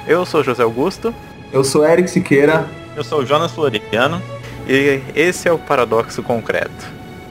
Eu sou José Augusto. Eu sou Eric Siqueira. Eu sou o Jonas Floriano. E esse é o Paradoxo Concreto.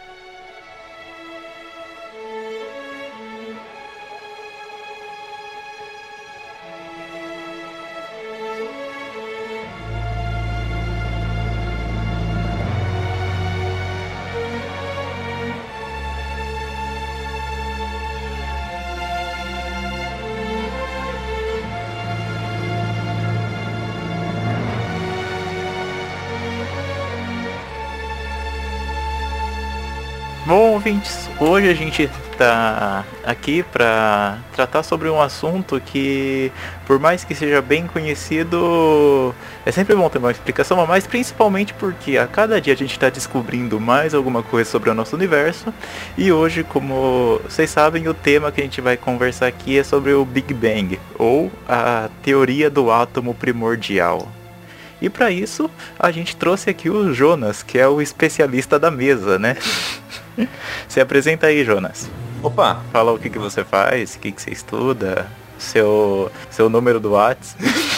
Bom, ouvintes, hoje a gente está aqui para tratar sobre um assunto que, por mais que seja bem conhecido, é sempre bom ter uma explicação, mas principalmente porque a cada dia a gente está descobrindo mais alguma coisa sobre o nosso universo. E hoje, como vocês sabem, o tema que a gente vai conversar aqui é sobre o Big Bang, ou a teoria do átomo primordial. E para isso, a gente trouxe aqui o Jonas, que é o especialista da mesa, né? Se apresenta aí, Jonas. Opa! Fala o que você faz, o que você estuda, seu número do WhatsApp.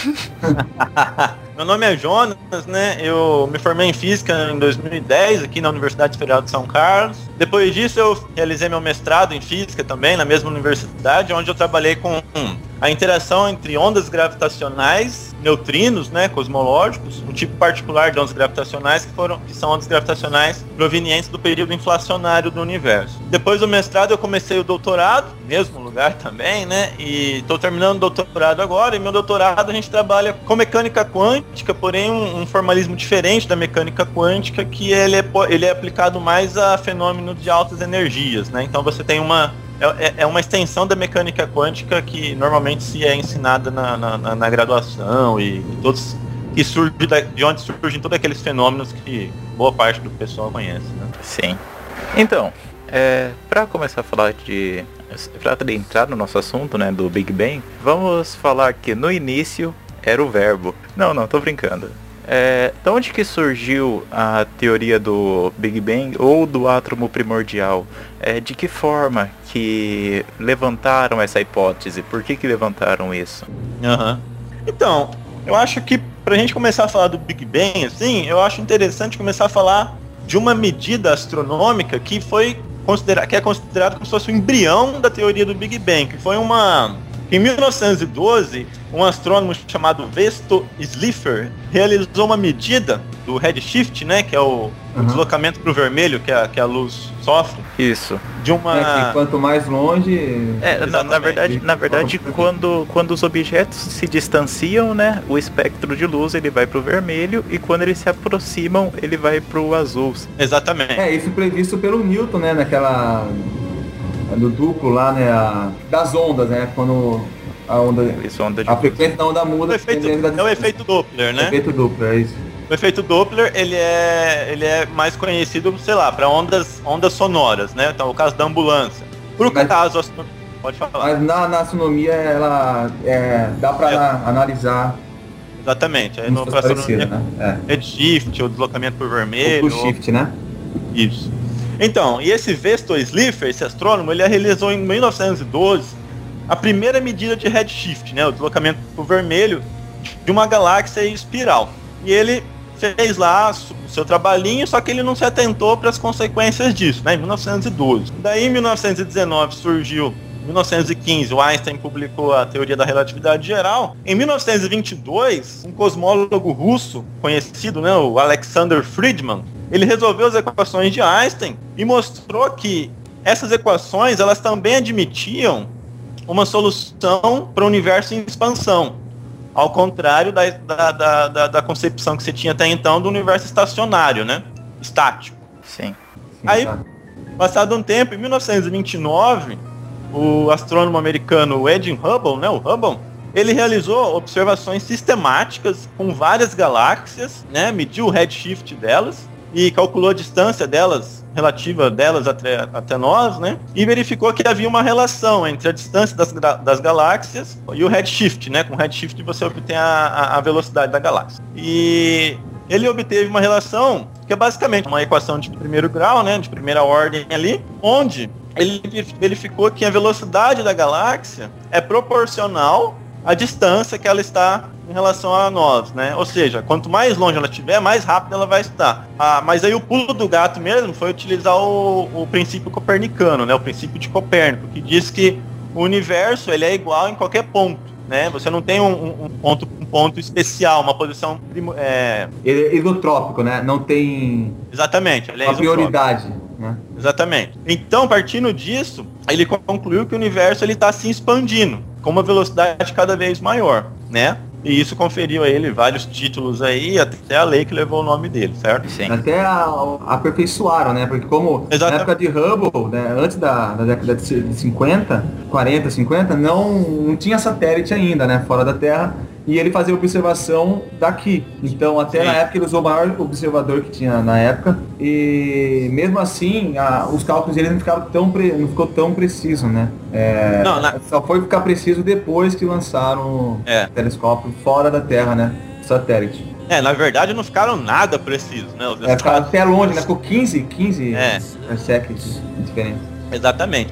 Meu nome é Jonas, né? Eu me formei em Física em 2010 aqui na Universidade Federal de São Carlos. Depois disso eu realizei meu mestrado em Física também na mesma universidade, onde eu trabalhei com a interação entre ondas gravitacionais, neutrinos, né, cosmológicos, um tipo particular de ondas gravitacionais que são ondas gravitacionais provenientes do período inflacionário do universo. Depois do mestrado eu comecei o doutorado, mesmo lugar também, né? E estou terminando o doutorado agora. E meu doutorado a gente trabalha com mecânica quântica, porém um formalismo diferente da mecânica quântica, que ele é aplicado mais a fenômenos de altas energias, né? Então você tem uma extensão da mecânica quântica que normalmente se é ensinada na graduação e todos que surge de onde surgem todos aqueles fenômenos que boa parte do pessoal conhece, né? Sim. Então, para começar a falar para entrar no nosso assunto, né, do Big Bang, vamos falar que no início era o verbo. Não, tô brincando. De onde que surgiu a teoria do Big Bang ou do átomo primordial? De que forma que levantaram essa hipótese? Por que levantaram isso? Uhum. Então, eu acho que pra gente começar a falar do Big Bang, assim, eu acho interessante começar a falar de uma medida astronômica que é considerado como se fosse o embrião da teoria do Big Bang, que foi em 1912, um astrônomo chamado Vesto Slipher realizou uma medida do redshift, né, que é o deslocamento para o vermelho que a luz sofre. Isso. Que quanto mais longe... Na verdade, quando os objetos se distanciam, né, o espectro de luz ele vai para o vermelho, e quando eles se aproximam, ele vai para o azul. Exatamente. Isso previsto pelo Newton, né, naquela... do duplo lá, né, das ondas, né, quando a onda, a frequência da onda muda. É o efeito Doppler, né? O efeito Doppler, é isso. O efeito Doppler, ele é mais conhecido, sei lá, para ondas sonoras, né? Então, o caso da ambulância. Pode falar. Mas na astronomia, ela dá para analisar. Exatamente. Aí no astronomia, né? Redshift, ou deslocamento por vermelho. O shift, né? Isso. Então, e esse Vesto Slipher, esse astrônomo, ele realizou em 1912 a primeira medida de redshift, né, o deslocamento por vermelho de uma galáxia em espiral. E ele fez lá o seu trabalhinho, só que ele não se atentou para as consequências disso, né, em 1912. Daí, em 1919, surgiu... Em 1915, o Einstein publicou a teoria da relatividade geral. Em 1922, um cosmólogo russo conhecido, né, o Alexander Friedmann, ele resolveu as equações de Einstein e mostrou que essas equações elas também admitiam uma solução para o universo em expansão, ao contrário da concepção que você tinha até então do universo estacionário, né, estático. Sim. Aí, passado um tempo, em 1929, o astrônomo americano Edwin Hubble, né, o Hubble, ele realizou observações sistemáticas com várias galáxias, né, mediu o redshift delas e calculou a distância relativa delas até nós, né, e verificou que havia uma relação entre a distância das galáxias e o redshift, né, com o redshift você obtém a velocidade da galáxia. E ele obteve uma relação que é basicamente uma equação de primeiro grau, né, de primeira ordem ali, onde ele verificou que a velocidade da galáxia é proporcional a distância que ela está em relação a nós, né? Ou seja, quanto mais longe ela estiver, mais rápido ela vai estar. Mas aí o pulo do gato mesmo foi utilizar o princípio copernicano, né? O princípio de Copérnico, que diz que o universo ele é igual em qualquer ponto, né? Você não tem um ponto especial, uma posição... Ele é isotrópico, né? Não tem... Exatamente. Ele é uma prioridade, né? Exatamente. Então, partindo disso, ele concluiu que o universo está se expandindo com uma velocidade cada vez maior, né? E isso conferiu a ele vários títulos aí, até a lei que levou o nome dele, certo? Sim. Até aperfeiçoaram, né? Porque como na época de Hubble, né, antes da década de 50, 40, 50, não tinha satélite ainda, né? Fora da Terra. E ele fazia observação daqui. Então, até na época, ele usou o maior observador que tinha na época. E mesmo assim, os cálculos dele não ficou tão preciso, né? Só foi ficar preciso depois que lançaram o telescópio fora da Terra, né? Satélite. Na verdade não ficaram nada precisos, né? Ficaram até longe, né? Ficou 15 séculos diferentes. Exatamente.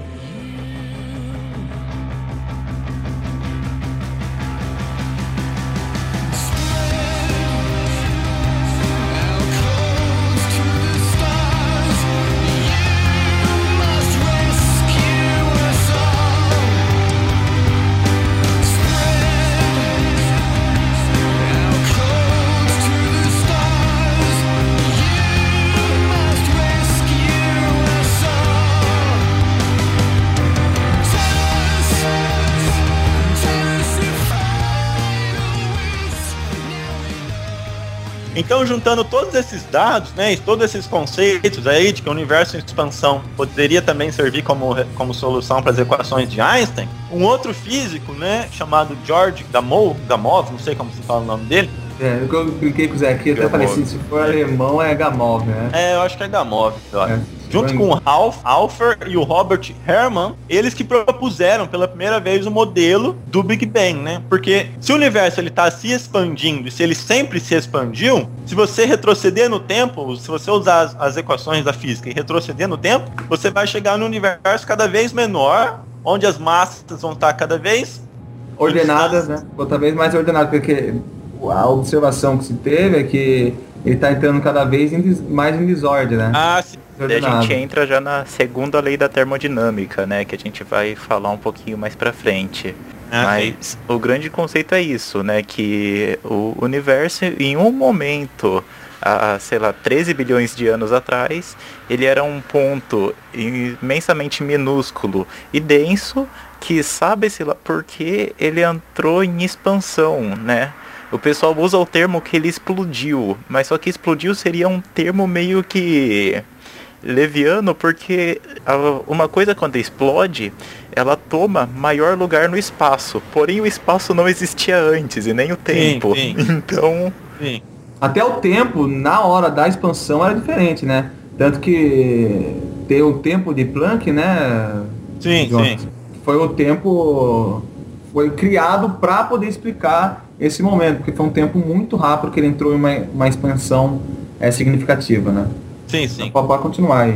Então, juntando todos esses dados, né, e todos esses conceitos aí de que o universo em expansão poderia também servir como solução para as equações de Einstein, um outro físico, né, chamado George Gamow, não sei como se fala o nome dele. Eu brinquei com o Zé aqui, até falei assim, se for alemão é Gamow, né? Eu acho que é Gamow, eu acho. Junto com o Ralph Alpher e o Robert Herman, eles que propuseram pela primeira vez o modelo do Big Bang, né? Porque se o universo ele está se expandindo e se ele sempre se expandiu, se você retroceder no tempo, se você usar as equações da física e retroceder no tempo, você vai chegar no universo cada vez menor, onde as massas vão estar cada vez ordenadas, né? Outra vez mais ordenadas, porque a observação que se teve é que ele está entrando cada vez mais em desordem, né? Sim. E a gente entra já na segunda lei da termodinâmica, né? Que a gente vai falar um pouquinho mais pra frente. Mas o grande conceito é isso, né? Que o universo, em um momento, há, 13 bilhões de anos atrás, ele era um ponto imensamente minúsculo e denso, que sabe-se lá porque ele entrou em expansão, né? O pessoal usa o termo que ele explodiu, mas só que explodiu seria um termo meio que leviano, porque uma coisa quando explode, ela toma maior lugar no espaço, porém o espaço não existia antes, e nem o tempo. Sim. Então... Sim. Até o tempo, na hora da expansão, era diferente, né? Tanto que tem o tempo de Planck, né? Sim. Foi o tempo... Foi criado para poder explicar esse momento, porque foi um tempo muito rápido que ele entrou em uma expansão significativa, né? Sim. Então, pode continuar aí.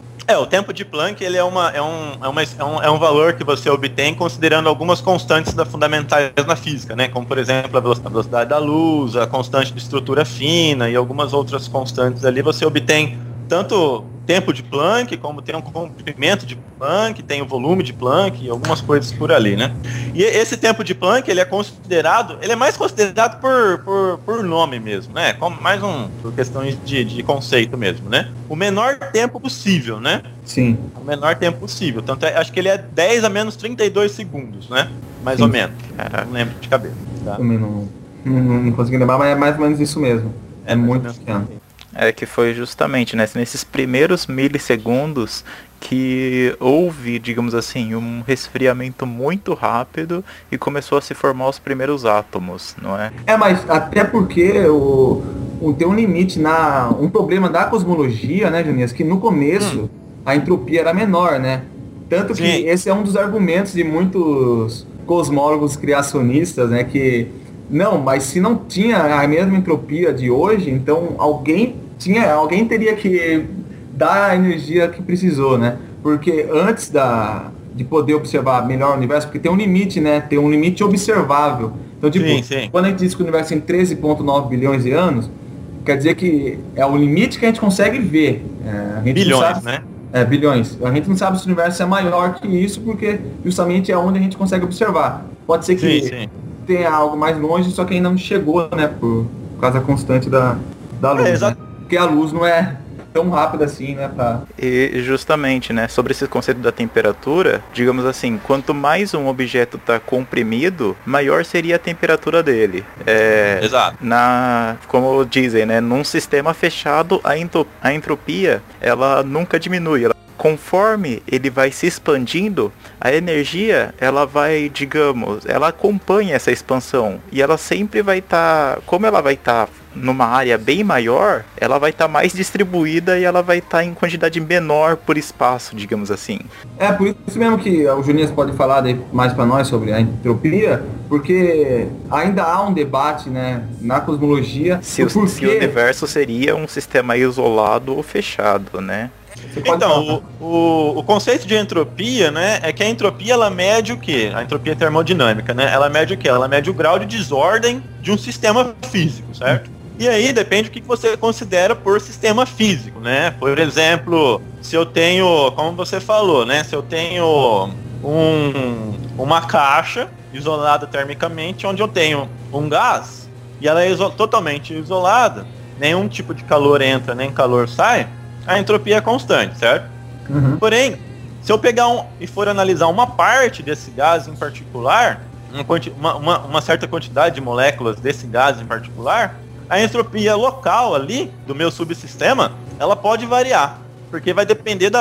O tempo de Planck ele é um valor que você obtém considerando algumas constantes fundamentais na física, né? Como, por exemplo, a velocidade da luz, a constante de estrutura fina e algumas outras constantes ali. Você obtém tanto tempo de Planck, como tem um comprimento de Planck, tem o volume de Planck e algumas coisas por ali, né? E esse tempo de Planck, ele é mais considerado por nome mesmo, né? Como por questões de conceito mesmo, né? O menor tempo possível, né? Sim. O menor tempo possível. Tanto acho que ele é 10 a menos 32 segundos, né? Mais ou menos. Não lembro de cabeça. Tá? Também não consegui lembrar, mas é mais ou menos isso mesmo. É muito pequeno. É que foi justamente nesses primeiros milissegundos que houve, digamos assim, um resfriamento muito rápido e começou a se formar os primeiros átomos, não é? Mas até porque tem um limite, um problema da cosmologia, né, Junias, que no começo a entropia era menor, né? Tanto que esse é um dos argumentos de muitos cosmólogos criacionistas, né, que mas se não tinha a mesma entropia de hoje, então alguém teria que dar a energia que precisou, né? Porque antes de poder observar melhor o universo, porque tem um limite, né? Tem um limite observável. Então, tipo, quando a gente diz que o universo tem 13,9 bilhões de anos, quer dizer que é o limite que a gente consegue ver. A gente bilhões, não sabe, né? Bilhões. A gente não sabe se o universo é maior que isso, porque justamente é onde a gente consegue observar. Pode ser que tenha algo mais longe, só que ainda não chegou, né? Por causa constante da luz, né? Porque a luz não é tão rápida assim, né? E justamente, né? Sobre esse conceito da temperatura, digamos assim, quanto mais um objeto está comprimido, maior seria a temperatura dele. Exato. Como dizem, né? Num sistema fechado, a entropia, ela nunca diminui. Conforme ele vai se expandindo, a energia, ela vai, digamos, ela acompanha essa expansão. E ela sempre vai estar, como ela vai estar numa área bem maior, ela vai estar mais distribuída e ela vai estar em quantidade menor por espaço, digamos assim. Por isso mesmo que o Junias pode falar mais para nós sobre a entropia, porque ainda há um debate, né, na cosmologia. Se o universo seria um sistema isolado ou fechado, né? Então, o conceito de entropia, né, é que a entropia, ela mede o quê? A entropia termodinâmica, né? Ela mede o quê? Ela mede o grau de desordem de um sistema físico, certo? E aí depende do que você considera por sistema físico, né? Por exemplo, se eu tenho, como você falou, né? Se eu tenho uma caixa isolada termicamente, onde eu tenho um gás, e ela é totalmente isolada, nenhum tipo de calor entra, nem calor sai, a entropia é constante, certo? Uhum. Porém, se eu pegar e for analisar uma parte desse gás em particular, uma certa quantidade de moléculas desse gás em particular, a entropia local ali do meu subsistema, ela pode variar, porque vai depender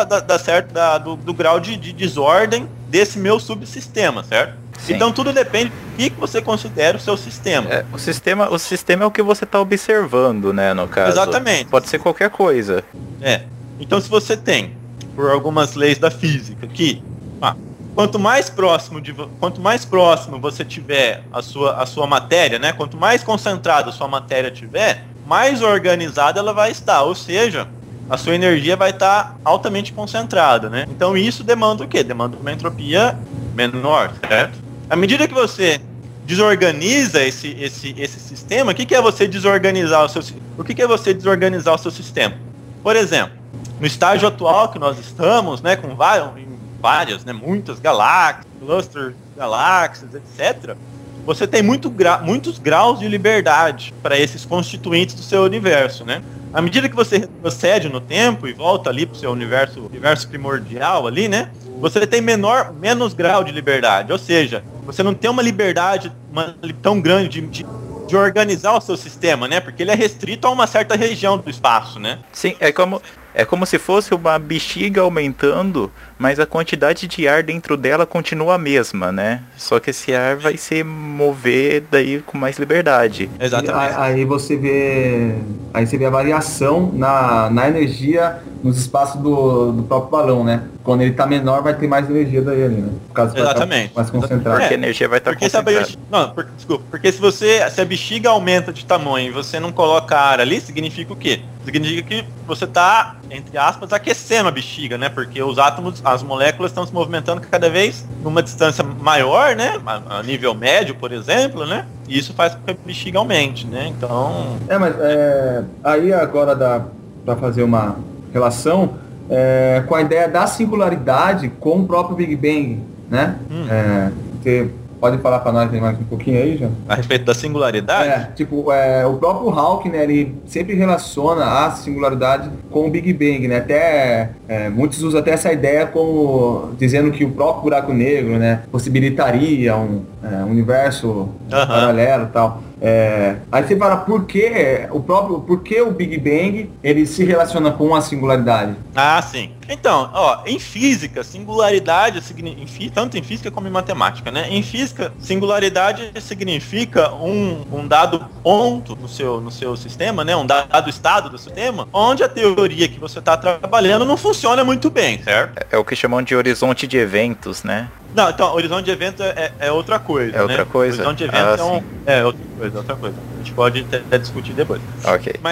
do grau de desordem desse meu subsistema, certo? Sim. Então tudo depende do que você considera o seu sistema. O sistema é o que você está observando, né, no caso. Exatamente. Pode ser qualquer coisa. Então se você tem, por algumas leis da física, que quanto mais próximo você tiver a sua matéria, né? Quanto mais concentrada a sua matéria tiver, mais organizada ela vai estar. Ou seja, a sua energia vai estar altamente concentrada, né? Então isso demanda o quê? Demanda uma entropia menor, certo? À medida que você desorganiza esse sistema, o que é você desorganizar o que é você desorganizar o seu sistema? Por exemplo, no estágio atual que nós estamos, né, com várias, né, muitas galáxias, clusters de galáxias, etc., você tem muitos graus de liberdade para esses constituintes do seu universo, né? À medida que você retrocede no tempo e volta ali para o seu universo primordial ali, né? Você tem menos grau de liberdade, ou seja, você não tem uma liberdade tão grande de organizar o seu sistema, né? Porque ele é restrito a uma certa região do espaço, né? Sim, é como se fosse uma bexiga aumentando, mas a quantidade de ar dentro dela continua a mesma, né? Só que esse ar vai se mover daí com mais liberdade. Exatamente. Aí você vê a variação na energia nos espaços do próprio balão, né? Quando ele tá menor, vai ter mais energia daí ali, né? Por causa Exatamente. Mais concentrado. Porque a energia vai estar concentrada. Porque se a bexiga aumenta de tamanho e você não coloca ar ali, significa o quê? Significa que você tá, entre aspas, aquecendo a bexiga, né? Porque os átomos, as moléculas estão se movimentando cada vez numa distância maior, né? A nível médio, por exemplo, né? E isso faz com que a bexiga aumente, né? Então... aí agora dá pra fazer uma relação com a ideia da singularidade com o próprio Big Bang, né? Você pode falar para nós mais um pouquinho aí, João? A respeito da singularidade? O próprio Hawking, né, ele sempre relaciona a singularidade com o Big Bang, né? Até muitos usam até essa ideia como dizendo que o próprio buraco negro, né, possibilitaria um universo paralelo e tal. Aí você fala por que o Big Bang ele se relaciona com a singularidade? Ah, sim. Então, em física, singularidade tanto em física como em matemática, né? Em física, singularidade significa um dado ponto no seu sistema, né? Um dado estado do sistema, onde a teoria que você está trabalhando não funciona muito bem, certo? É o que chamam de horizonte de eventos, né? Não, então, horizonte de evento é outra coisa, né? Outra coisa? Horizonte de evento outra coisa. A gente pode até discutir depois. Ok. Mas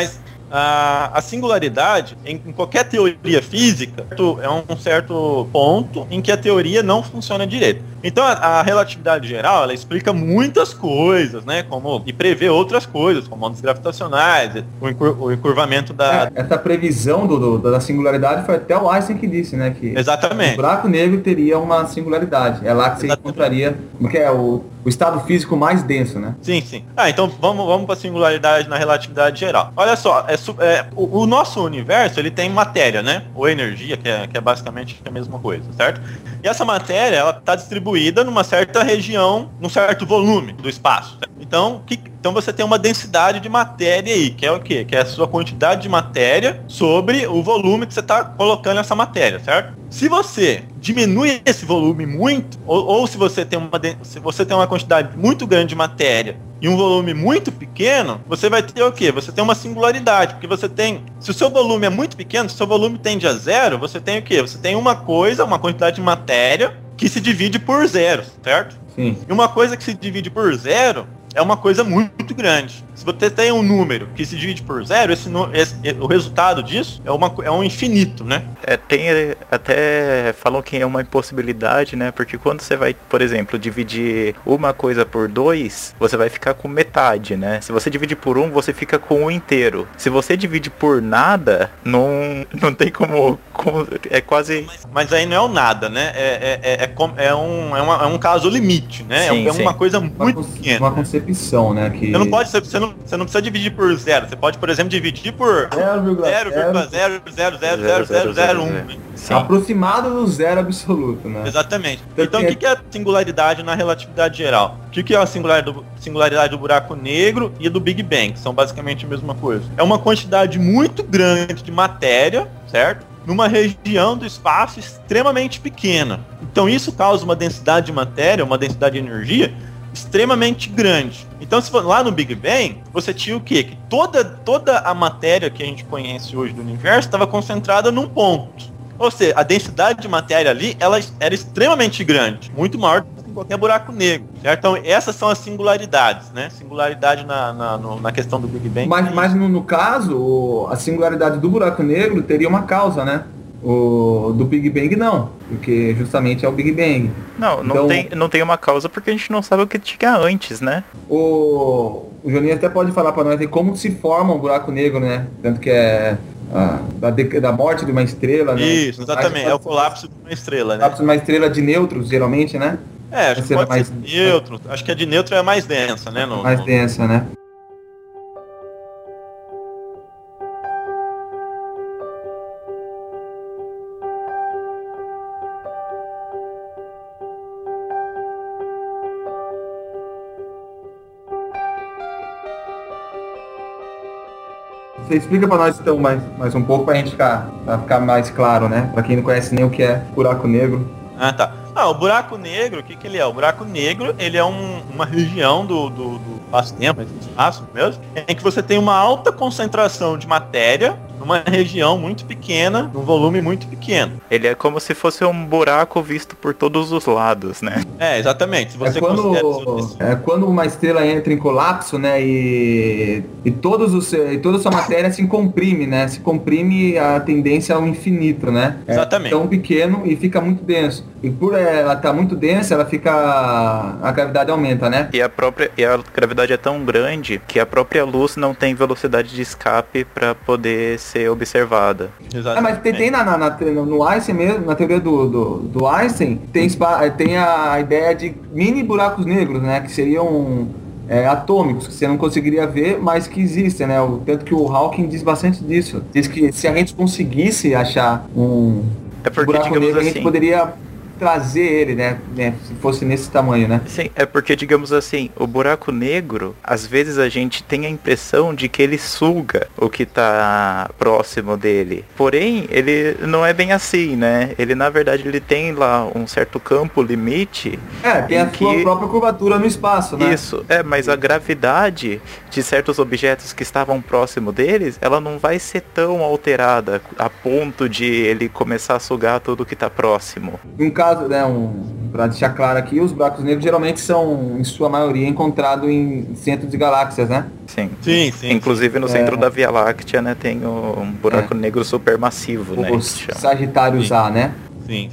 A singularidade, em qualquer teoria física, é um certo ponto em que a teoria não funciona direito. Então a relatividade geral, ela explica muitas coisas, né? E prevê outras coisas, como ondas gravitacionais, o encurvamento da... Essa previsão da singularidade foi até o Einstein que disse, né? Que exatamente. O buraco negro teria uma singularidade. É lá que você encontraria o estado físico mais denso, né? Sim. Então vamos para a singularidade na relatividade geral. Olha só, o nosso universo, ele tem matéria, né? Ou energia, que é basicamente a mesma coisa, certo? E essa matéria, ela está distribuída numa certa região, num certo volume do espaço. Então você tem uma densidade de matéria aí, que é o quê? Que é a sua quantidade de matéria sobre o volume que você está colocando nessa matéria, certo? Se você diminui esse volume muito, ou se você tem uma quantidade muito grande de matéria e um volume muito pequeno, você vai ter o quê? Você tem uma singularidade, porque se o seu volume é muito pequeno, se o seu volume tende a zero, você tem o quê? Você tem uma quantidade de matéria que se divide por zero, certo? Sim. E uma coisa que se divide por zero é uma coisa muito grande. Se você tem um número que se divide por zero, o resultado disso é um infinito, né? Até falam que é uma impossibilidade, né? Porque quando você vai, por exemplo, dividir uma coisa por 2, você vai ficar com metade, né? Se você divide por 1, você fica com o inteiro. Se você divide por nada, não tem como é quase... Mas aí não é o nada, né? É um caso limite, né? Sim, uma coisa muito pequena. Uma concepção, né? Que... Você não precisa dividir por zero. Você pode, por exemplo, dividir por 0,00001. Aproximado do zero absoluto, né? Exatamente. Então, o que é a singularidade na relatividade geral? O que é a singularidade do buraco negro e do Big Bang? Que são basicamente a mesma coisa. É uma quantidade muito grande de matéria, certo? Numa região do espaço extremamente pequena. Então, isso causa uma densidade de matéria, uma densidade de energia extremamente grande. Então, se for lá no Big Bang, você tinha o quê? Que toda a matéria que a gente conhece hoje do universo estava concentrada num ponto. Ou seja, a densidade de matéria ali, ela era extremamente grande, muito maior do que qualquer buraco negro, certo? Então, essas são as singularidades, né? Singularidade na questão do Big Bang. Mas no caso, a singularidade do buraco negro teria uma causa, né? O do Big Bang não, porque justamente é o Big Bang. Não tem uma causa porque a gente não sabe o que tinha antes, né? O Joninho até pode falar para nós como se forma um buraco negro, né? Tanto que é da morte de uma estrela, né? Isso, exatamente, é o colapso de uma estrela, né? Colapso de uma estrela de nêutrons, geralmente, né? Acho que pode ser nêutron. Acho que a de nêutron é mais densa, né? Densa, né? Você explica para nós então mais um pouco pra gente ficar mais claro, né? Para quem não conhece nem o que é buraco negro. Ah, tá. O buraco negro, o que ele é? O buraco negro, ele é uma região do espaço-tempo, espaço mesmo, em que você tem uma alta concentração de matéria numa região muito pequena, num volume muito pequeno. Ele é como se fosse um buraco visto por todos os lados, né? Exatamente. Se você quando uma estrela entra em colapso, né, e toda a sua matéria se comprime, né? Se comprime a tendência ao infinito, né? Exatamente. É tão pequeno e fica muito denso. E por ela estar muito densa, a gravidade aumenta, né? E a gravidade é tão grande que a própria luz não tem velocidade de escape para poder ser observada. Mas tem no Einstein mesmo, na teoria do Einstein, tem a ideia de mini buracos negros, né? Que seriam atômicos, que você não conseguiria ver, mas que existem, né? Tanto que o Hawking diz bastante disso. Diz que se a gente conseguisse achar um buraco negro, a gente poderia trazer ele, né? Se fosse nesse tamanho, né? Sim, é porque, digamos assim, o buraco negro, às vezes a gente tem a impressão de que ele suga o que tá próximo dele. Porém, ele não é bem assim, né? Ele, na verdade, ele tem lá um certo campo limite. Tem a sua própria curvatura no espaço, né? Isso, mas a gravidade de certos objetos que estavam próximo deles, ela não vai ser tão alterada a ponto de ele começar a sugar tudo que tá próximo. Um caso, né, para deixar claro aqui, os buracos negros geralmente são, em sua maioria, encontrados em centros de galáxias, né? Sim. Inclusive no centro da Via Láctea, né, tem um buraco negro supermassivo, né? Os Sagitários A, né? Sim.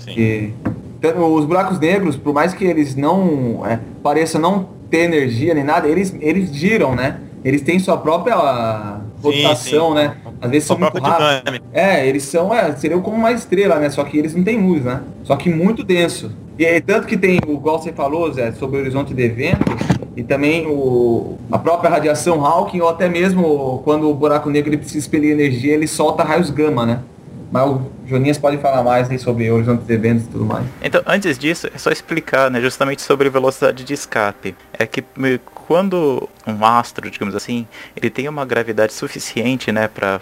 Os buracos negros, por mais que eles não pareçam não ter energia nem nada, eles giram, né? Eles têm sua própria rotação, né? Às vezes são muito rápidos. Eles são, seriam como uma estrela, né? Só que eles não têm luz, né? Só que muito denso. E tanto que tem, igual você falou, Zé, sobre o horizonte de eventos, e também a própria radiação Hawking, ou até mesmo quando o buraco negro ele precisa expelir energia, ele solta raios gama, né? Mas o Joninhas pode falar mais aí sobre horizontes de eventos e tudo mais. Então, antes disso, é só explicar, né, justamente sobre velocidade de escape. É que quando um astro, digamos assim, ele tem uma gravidade suficiente, né, para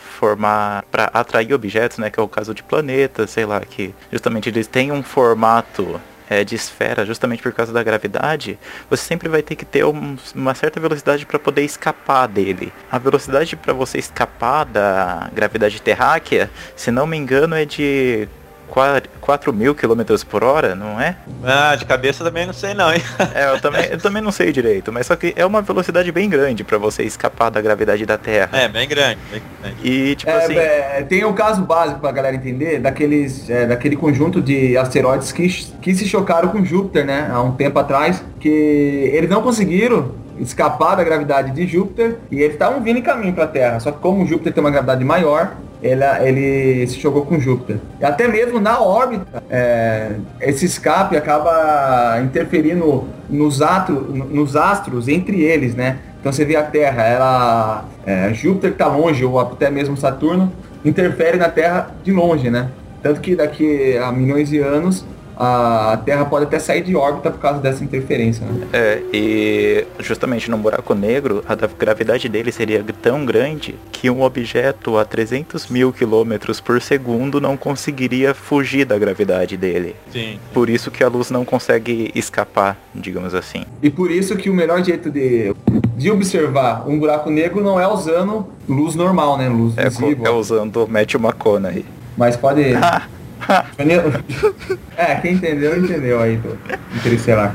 atrair objetos, né, que é o caso de planetas, sei lá, que justamente eles têm um formato de esfera, justamente por causa da gravidade, você sempre vai ter que ter uma certa velocidade para poder escapar dele. A velocidade para você escapar da gravidade terráquea, se não me engano, é de 4.000 km por hora, não é? De cabeça também não sei não, hein? Eu também não sei direito, mas só que é uma velocidade bem grande para você escapar da gravidade da Terra. Bem grande. E tipo assim... tem o caso básico pra galera entender, daquele conjunto de asteroides que se chocaram com Júpiter, né? Há um tempo atrás, que eles não conseguiram escapar da gravidade de Júpiter e eles estavam vindo em caminho para a Terra. Só que como Júpiter tem uma gravidade maior, ele se jogou com Júpiter. E até mesmo na órbita, esse escape acaba interferindo nos astros entre eles, né? Então você vê a Terra, Júpiter que está longe, ou até mesmo Saturno, interfere na Terra de longe, né? Tanto que daqui a milhões de anos a Terra pode até sair de órbita por causa dessa interferência, né? E justamente no buraco negro, a gravidade dele seria tão grande que um objeto a 300.000 km por segundo não conseguiria fugir da gravidade dele. Sim. Por isso que a luz não consegue escapar, digamos assim. E por isso que o melhor jeito de observar um buraco negro não é usando luz normal, né? Luz visível. É usando Matthew McConaughey. Mas pode... quem entendeu aí do Interestelar.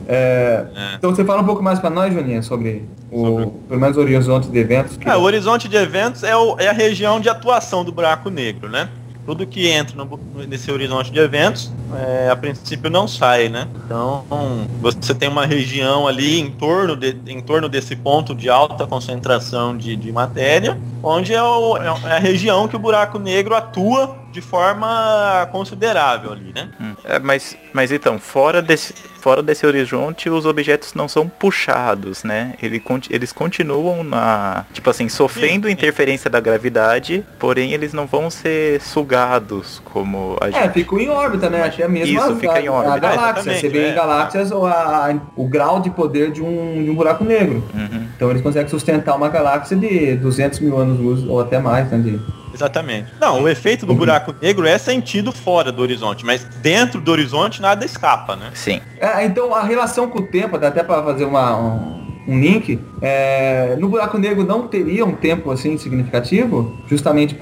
Então você fala um pouco mais para nós, Joninha, sobre pelo menos o horizonte de eventos. O horizonte de eventos é a região de atuação do buraco negro, né? Tudo que entra nesse horizonte de eventos, a princípio não sai, né? Então, você tem uma região ali em torno desse ponto de alta concentração de matéria, onde é a região que o buraco negro atua de forma considerável ali, né? Mas então, fora desse horizonte, os objetos não são puxados, né? Eles continuam tipo assim, sofrendo interferência da gravidade, porém eles não vão ser sugados como a gente... ficam em órbita, né? Achei a mesma. Isso, fica em órbita. A galáxia, você vê em galáxias o grau de poder de um buraco negro. Uhum. Então eles conseguem sustentar uma galáxia de 200 mil anos-luz, ou até mais, né? Exatamente. Não, o efeito do buraco negro é sentido fora do horizonte, mas dentro do horizonte nada escapa, né? Sim. Então a relação com o tempo, até para fazer um link, no buraco negro não teria um tempo assim significativo, justamente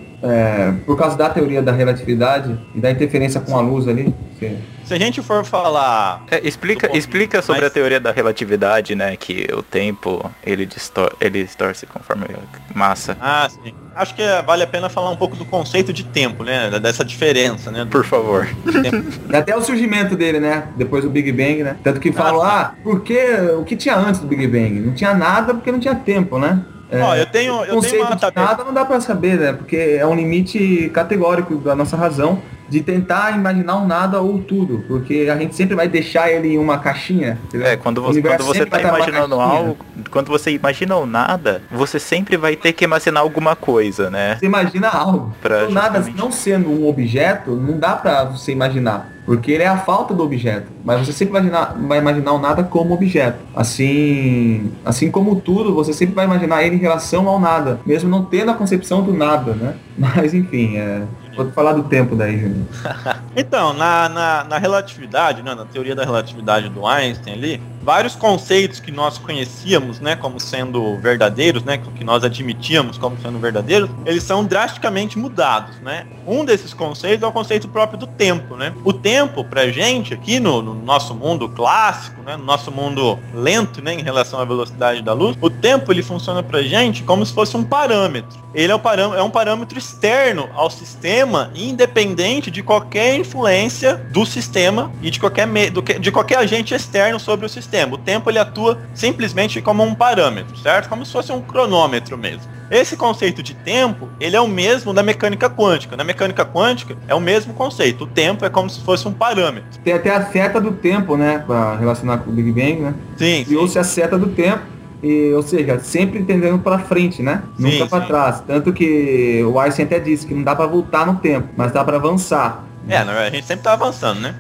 por causa da teoria da relatividade e da interferência com a luz ali. Se a gente for falar... Explica sobre a teoria da relatividade, né? Que o tempo, ele distorce conforme a massa. Sim. Acho que vale a pena falar um pouco do conceito de tempo, né? Dessa diferença, né? Por favor. Até o surgimento dele, né? Depois do Big Bang, né? Tanto que falam, o que tinha antes do Big Bang? Não tinha nada porque não tinha tempo, né? Eu tenho uma tabela. Nada não dá pra saber, né? Porque é um limite categórico da nossa razão de tentar imaginar um nada ou tudo, porque a gente sempre vai deixar ele em uma caixinha. Quando você tá imaginando algo, quando você imagina o nada, você sempre vai ter que imaginar alguma coisa, né? Você imagina algo. Então, nada não sendo um objeto, não dá pra você imaginar. Porque ele é a falta do objeto. Mas você sempre vai imaginar o nada como objeto. Assim como tudo, você sempre vai imaginar ele em relação ao nada. Mesmo não tendo a concepção do nada, né? Mas enfim, vou falar do tempo daí, Júnior. Então, na relatividade, né, na teoria da relatividade do Einstein ali, vários conceitos que nós conhecíamos, né, como sendo verdadeiros, né, que nós admitíamos como sendo verdadeiros, eles são drasticamente mudados, né? Um desses conceitos é o conceito próprio do tempo, né? O tempo, pra gente, aqui no nosso mundo clássico, né, no nosso mundo lento, né, em relação à velocidade da luz, o tempo, ele funciona pra gente como se fosse um parâmetro. Ele é um parâmetro externo ao sistema, independente de qualquer influência do sistema e de qualquer agente externo sobre o sistema. O tempo, ele atua simplesmente como um parâmetro, certo? Como se fosse um cronômetro mesmo. Esse conceito de tempo, ele é o mesmo da mecânica quântica. Na mecânica quântica, é o mesmo conceito. O tempo é como se fosse um parâmetro. Tem até a seta do tempo, né? Para relacionar com o Big Bang, né? Sim. Criou-se a seta do tempo. Ou seja, sempre entendendo para frente, né? Nunca para trás. Tanto que o Einstein até disse que não dá para voltar no tempo, mas dá para avançar. A gente sempre tá avançando, né?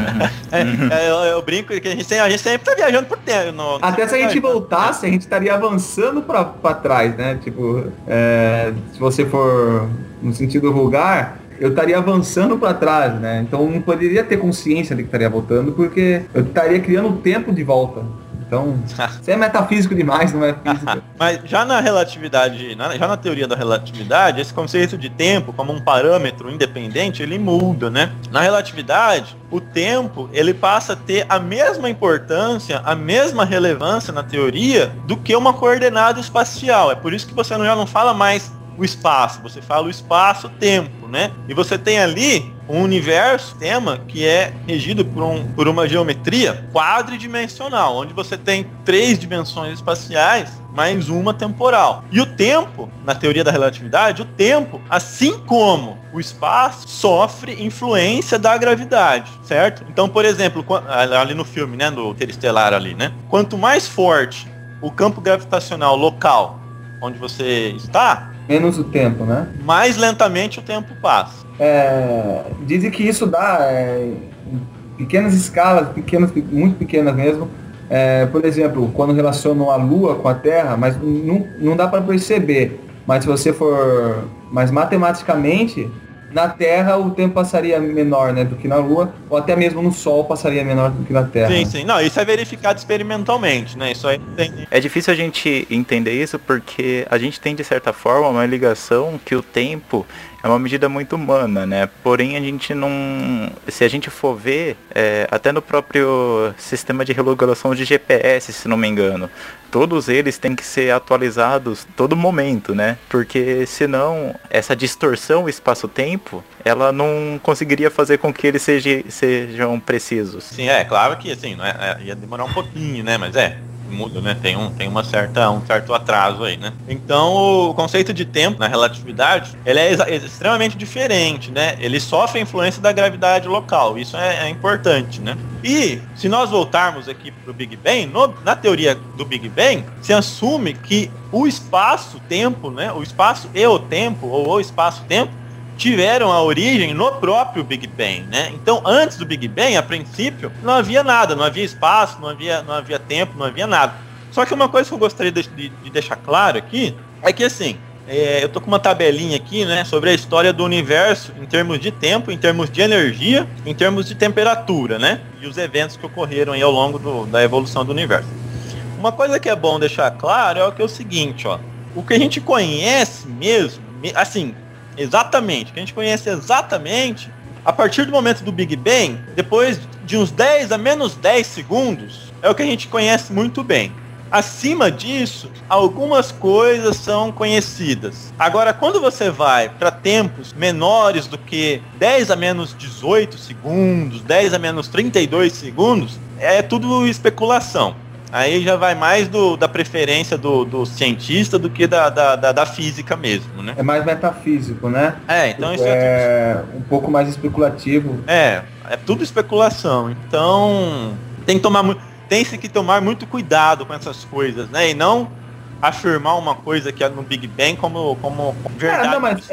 Eu brinco que a gente sempre tá viajando por tempo. Até se a gente voltasse, a gente estaria avançando pra trás, né? Tipo, se você for no sentido vulgar, eu estaria avançando para trás, né? Então não poderia ter consciência de que estaria voltando, porque eu estaria criando o tempo de volta. Então, isso é metafísico demais, não é física. Mas já na relatividade, já na teoria da relatividade, esse conceito de tempo como um parâmetro independente, ele muda, né? Na relatividade, o tempo, ele passa a ter a mesma importância, a mesma relevância na teoria do que uma coordenada espacial. É por isso que você já não fala mais o espaço, você fala o espaço-tempo, né? E você tem ali um universo, tema, que é regido por uma geometria quadridimensional, onde você tem 3 dimensões espaciais mais uma temporal. E o tempo, na teoria da relatividade, o tempo, assim como o espaço, sofre influência da gravidade, certo? Então, por exemplo, ali no filme, né, do Interestelar ali, né? Quanto mais forte o campo gravitacional local onde você está, menos o tempo, né? Mais lentamente o tempo passa. Dizem que isso dá pequenas escalas, muito pequenas mesmo. Por exemplo, quando relacionam a Lua com a Terra, mas não dá para perceber. Mas se você for... Mas matematicamente, na Terra o tempo passaria menor, né, do que na Lua, ou até mesmo no Sol passaria menor do que na Terra. Sim, sim. Não, isso é verificado experimentalmente, né? Isso aí tem... É difícil a gente entender isso porque a gente tem, de certa forma, uma ligação que o tempo é uma medida muito humana, né? Porém, a gente não... Se a gente for ver, até no próprio sistema de regulação de GPS, se não me engano, todos eles têm que ser atualizados todo momento, né? Porque senão, essa distorção espaço-tempo, ela não conseguiria fazer com que eles sejam precisos. Sim, claro que assim, ia demorar um pouquinho, né? Mas muda, né? Tem um certo atraso aí, né? Então, o conceito de tempo na relatividade, ele é extremamente diferente, né? Ele sofre a influência da gravidade local. Isso é importante, né? E, se nós voltarmos aqui para o Big Bang, na teoria do Big Bang, se assume que o espaço-tempo, né? O espaço e o tempo, ou o espaço-tempo, tiveram a origem no próprio Big Bang, né? Então, antes do Big Bang, a princípio, não havia nada, não havia espaço, não havia tempo, não havia nada. Só que uma coisa que eu gostaria de deixar claro aqui é que, assim, eu tô com uma tabelinha aqui, né, sobre a história do universo em termos de tempo, em termos de energia, em termos de temperatura, né? E os eventos que ocorreram aí ao longo da evolução do universo. Uma coisa que é bom deixar claro é o seguinte, ó. O que a gente conhece mesmo, assim... Exatamente, que a gente conhece exatamente a partir do momento do Big Bang, depois de uns 10 a menos 10 segundos, é o que a gente conhece muito bem. Acima disso, algumas coisas são conhecidas. Agora, quando você vai para tempos menores do que 10 a menos 18 segundos, 10 a menos 32 segundos, é tudo especulação. Aí já vai mais da preferência do cientista do que da física mesmo, né? É mais metafísico, né? Então isso é um pouco mais especulativo. É tudo especulação. Então tem-se que tomar muito cuidado com essas coisas, né? E não afirmar uma coisa que é no Big Bang como verdade. Não, mas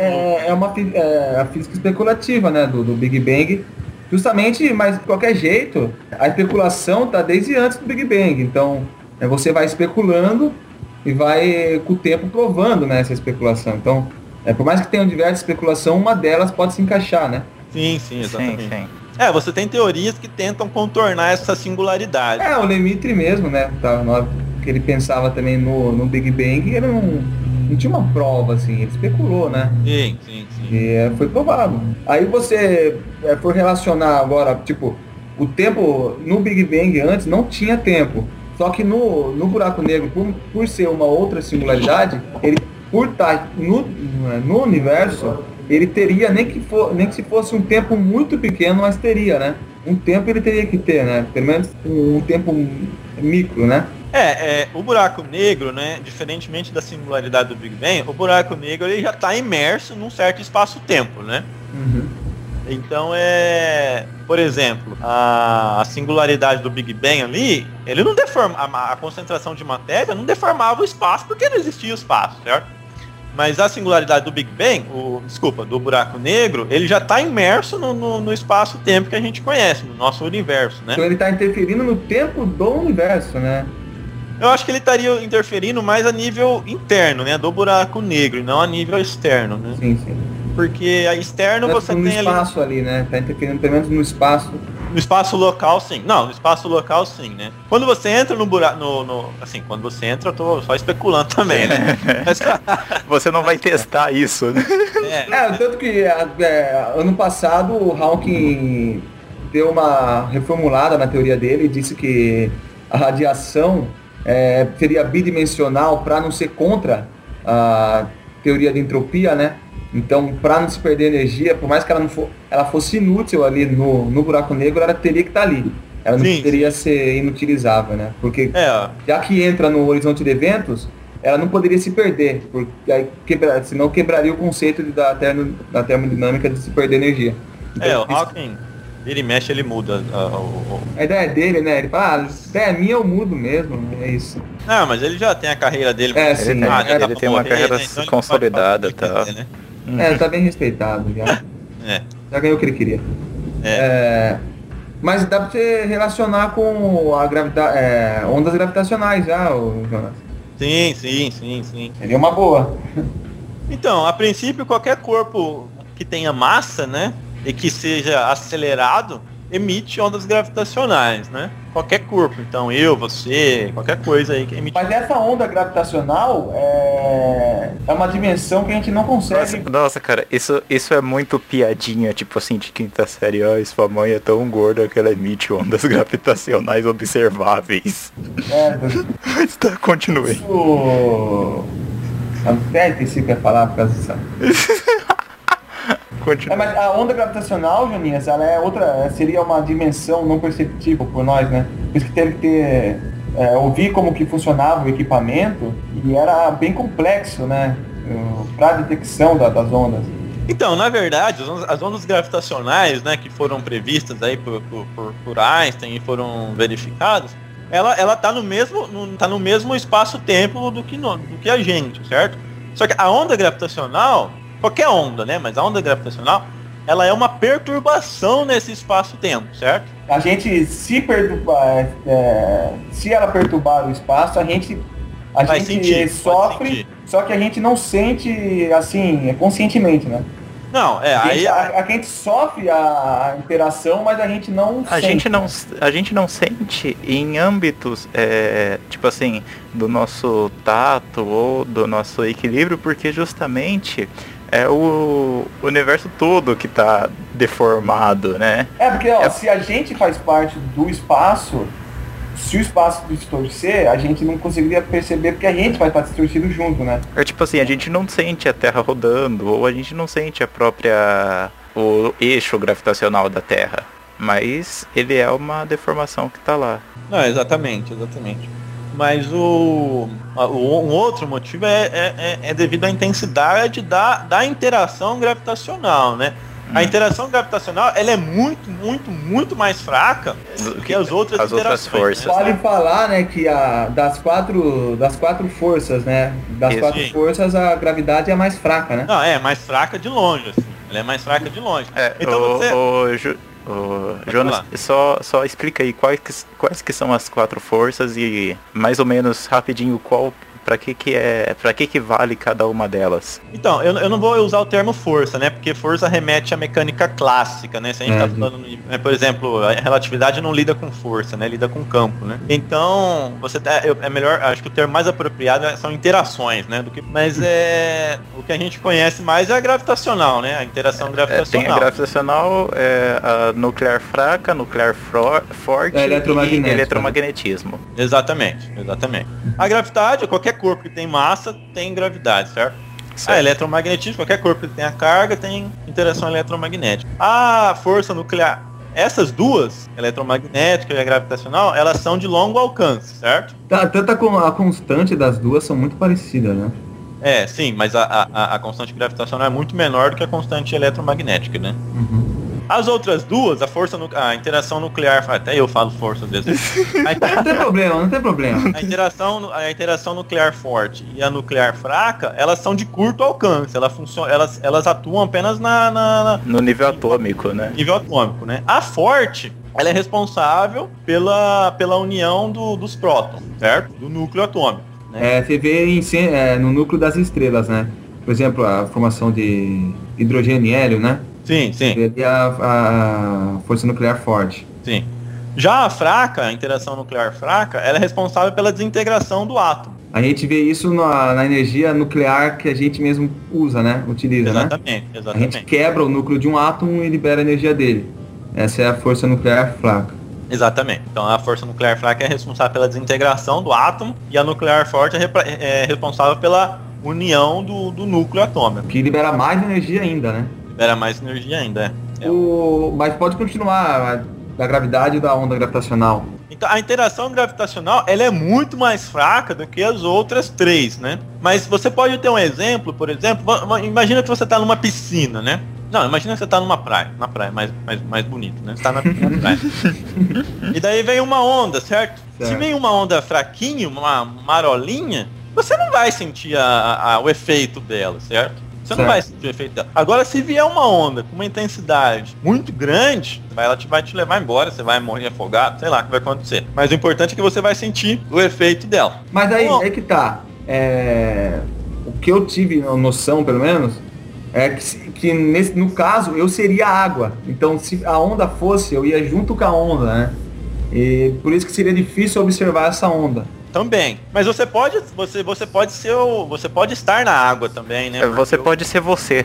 a física especulativa, né? Do Big Bang. Justamente, mas de qualquer jeito, a especulação está desde antes do Big Bang. Então, você vai especulando e vai, com o tempo, provando, né, essa especulação. Então, por mais que tenham diversas especulações, uma delas pode se encaixar, né? Sim, exatamente. Sim. Você tem teorias que tentam contornar essa singularidade. O Lemaitre mesmo, né? Que ele pensava também no Big Bang, ele não tinha uma prova, assim, ele especulou, né? Sim. E foi provado. Aí você for relacionar agora, tipo, o tempo no Big Bang antes não tinha tempo. Só que no buraco negro, por ser uma outra singularidade, ele, por estar no universo, ele teria, nem que se fosse um tempo muito pequeno, mas teria, né? Um tempo ele teria que ter, né? Pelo menos um tempo micro, né? O buraco negro, né? Diferentemente da singularidade do Big Bang, o buraco negro ele já está imerso num certo espaço-tempo, né? Uhum. Então por exemplo, a singularidade do Big Bang ali, ele não deforma, a concentração de matéria não deformava o espaço porque não existia o espaço, certo? Mas a singularidade do Big Bang, do buraco negro, ele já está imerso no espaço-tempo que a gente conhece, no nosso universo, né? Então ele está interferindo no tempo do universo, né? Eu acho que ele estaria interferindo mais a nível interno, né? Do buraco negro, e não a nível externo, né? Sim. Porque a externo você tem no espaço ali, né? Tá interferindo pelo menos no espaço. No espaço local, sim. Não, no espaço local, sim, né? Quando você entra no buraco, assim, quando você entra, eu tô só especulando também, né? Mas, você não vai testar isso, né? Tanto que ano passado o Hawking deu uma reformulada na teoria dele e disse que a radiação seria bidimensional para não ser contra a teoria de entropia, né? Então, para não se perder energia, por mais que ela fosse inútil ali no buraco negro, ela teria que estar ali. Ela não poderia ser inutilizável, né? Porque já que entra no horizonte de eventos, ela não poderia se perder, porque aí senão quebraria o conceito da termodinâmica de se perder energia. Então, o Hawking, ele mexe, ele muda. A ideia dele, né? Ele fala, a ideia minha eu mudo mesmo, é isso. Não, mas ele já tem a carreira dele. Sim, ele tem uma carreira consolidada, tá? Tá bem respeitado já. Já ganhou o que ele queria. Mas dá pra você relacionar com a ondas gravitacionais já, Jonas. Sim. Seria uma boa. Então, a princípio, qualquer corpo que tenha massa, né, e que seja acelerado, emite ondas gravitacionais, né? Qualquer corpo, então você, qualquer coisa aí que emite. Mas essa onda gravitacional é uma dimensão que a gente não consegue. Nossa, cara, isso é muito piadinha, tipo assim, de quinta série. Sua mãe é tão gorda que ela emite ondas gravitacionais observáveis. Mas tá, continue. Até esqueci o que ia falar por causa disso. Mas a onda gravitacional, Joninhas, ela seria uma dimensão não perceptível por nós, né? Por isso que teve que ter, ouvir como que funcionava o equipamento, e era bem complexo, né? Para detecção das ondas. Então, na verdade, as ondas gravitacionais, né, que foram previstas aí por Einstein e foram verificadas, ela tá no mesmo espaço-tempo do que a gente, certo? Só que a onda gravitacional, qualquer onda, né? Mas a onda gravitacional, ela é uma perturbação nesse espaço-tempo, certo? A gente, se ela perturbar o espaço, a gente sofre, só que a gente não sente, assim, conscientemente, né? Não, a gente sofre a interação, mas a gente não sente. A gente não sente em âmbitos, tipo assim, do nosso tato ou do nosso equilíbrio, porque justamente é o universo todo que tá deformado, né? Porque se a gente faz parte do espaço, se o espaço distorcer, a gente não conseguiria perceber porque a gente vai estar distorcido junto, né? Tipo assim, a gente não sente a Terra rodando, ou a gente não sente o eixo gravitacional da Terra, mas ele é uma deformação que tá lá. Não, exatamente. Mas um outro motivo é devido à intensidade da interação gravitacional, né? A interação gravitacional, ela é muito, muito, muito mais fraca do que as outras interações. Forças. Vale falar, né, que das quatro forças, né? Forças, a gravidade é mais fraca, né? Não, é mais fraca de longe, assim. Ela é mais fraca de longe. Então Jonas, só explica aí quais que são as quatro forças e mais ou menos rapidinho qual Pra que vale cada uma delas? Então, eu não vou usar o termo força, né? Porque força remete à mecânica clássica, né? Se a gente tá falando, por exemplo, a relatividade não lida com força, né? Lida com campo, né? Então, é melhor, acho que o termo mais apropriado são interações, né? Mas o que a gente conhece mais é a gravitacional, né? A interação gravitacional. Tem a gravitacional, a nuclear fraca, nuclear forte e eletromagnetismo. Exatamente. A gravidade, qualquer corpo que tem massa, tem gravidade, certo? Eletromagnetismo, qualquer corpo que tenha carga, tem interação eletromagnética. A força nuclear, essas duas, eletromagnética e a gravitacional, elas são de longo alcance, certo? Tanto a constante das duas são muito parecidas, né? Sim, mas a constante gravitacional é muito menor do que a constante eletromagnética, né? As outras duas, a interação nuclear, até eu falo força às vezes. Não tem problema. A interação nuclear forte e a nuclear fraca, elas são de curto alcance. Elas atuam apenas no nível atômico, né? Nível atômico, né? A forte, ela é responsável pela união dos prótons, certo? Do núcleo atômico. Né? Você vê no núcleo das estrelas, né? Por exemplo, a formação de hidrogênio e hélio, né? Sim. E a força nuclear forte. Sim. Já a fraca, a interação nuclear fraca, ela é responsável pela desintegração do átomo. A gente vê isso na energia nuclear que a gente mesmo usa, né? Utiliza, exatamente. A gente quebra o núcleo de um átomo e libera a energia dele. Essa é a força nuclear fraca. Exatamente. Então a força nuclear fraca é responsável pela desintegração do átomo e a nuclear forte é responsável pela união do núcleo atômico. Que libera mais energia ainda, né? Libera mais energia ainda, Mas pode continuar da gravidade e da onda gravitacional. Então a interação gravitacional, ela é muito mais fraca do que as outras três, né? Mas você pode ter um exemplo, por exemplo, imagina que você está numa piscina, né? Não, imagina que você tá na praia mais bonito, né? Você tá na praia. E daí vem uma onda, certo? Se vem uma onda fraquinha, uma marolinha, você não vai sentir o efeito dela, certo? Você não vai sentir o efeito dela. Agora, se vier uma onda com uma intensidade muito grande, ela vai te levar embora, você vai morrer afogado, sei lá o que vai acontecer. Mas o importante é que você vai sentir o efeito dela. Mas aí é que tá. O que eu tive noção, pelo menos, é que no caso eu seria água. Então se a onda fosse, eu ia junto com a onda, né? E por isso que seria difícil observar essa onda. Também. Mas você pode estar na água também, né? Você pode ser você.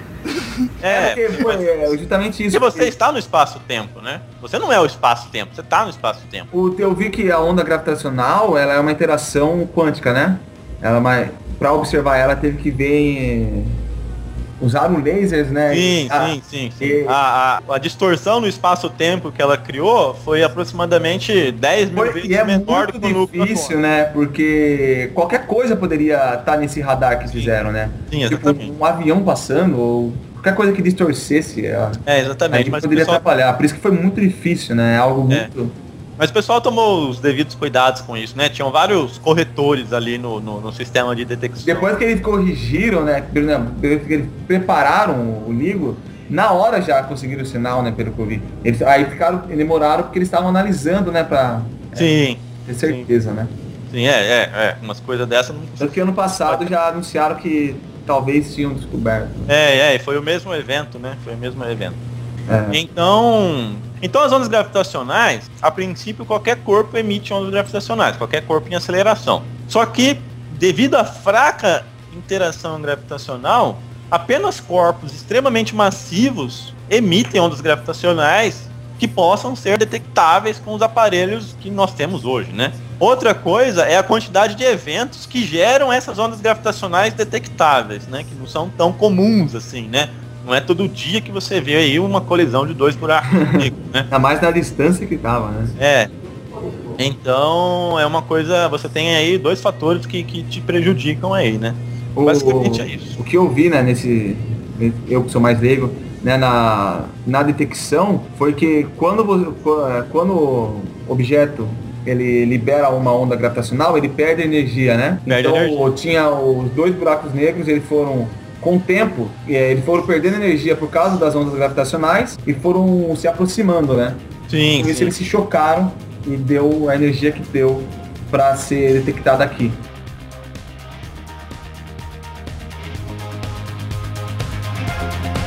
Justamente isso. Se você está no espaço-tempo, né? Você não é o espaço-tempo, você está no espaço-tempo. Eu vi que a onda gravitacional, ela é uma interação quântica, né? Para observar ela, teve que ver usaram lasers, né? Sim. A distorção no espaço-tempo que ela criou foi aproximadamente 10 mil vezes menor do que o núcleo. É difícil, né? Porque qualquer coisa poderia estar nesse radar que fizeram, né? Sim, exatamente. Tipo, um avião passando, ou qualquer coisa que distorcesse. Exatamente. Mas poderia atrapalhar. Por isso que foi muito difícil, né? Algo muito... Mas o pessoal tomou os devidos cuidados com isso, né? Tinham vários corretores ali no sistema de detecção. Depois que eles corrigiram, né? Depois que eles prepararam o LIGO, na hora já conseguiram o sinal, né? Pelo que eu vi. Demoraram porque eles estavam analisando, né? Pra ter certeza, né? Sim, umas coisas dessas não... Tanto que ano passado já anunciaram que talvez tinham descoberto. Foi o mesmo evento, né? Foi o mesmo evento. Então as ondas gravitacionais, a princípio qualquer corpo emite ondas gravitacionais, qualquer corpo em aceleração. Só que, devido à fraca interação gravitacional, apenas corpos extremamente massivos emitem ondas gravitacionais que possam ser detectáveis com os aparelhos que nós temos hoje, né? Outra coisa é a quantidade de eventos que geram essas ondas gravitacionais detectáveis, né? Que não são tão comuns assim, né? Não é todo dia que você vê aí uma colisão de 2 buracos negros, né? Ainda mais na distância que tava, né? Então, é uma coisa... Você tem aí 2 fatores que te prejudicam aí, né? Basicamente é isso. O que eu vi, né, eu que sou mais leigo, né, na detecção, foi que quando o objeto ele libera uma onda gravitacional, ele perde energia, né? Tinha os 2 buracos negros, eles foram... Com o tempo, eles foram perdendo energia por causa das ondas gravitacionais e foram se aproximando, né? Sim. Por isso eles se chocaram e deu a energia que deu para ser detectada aqui.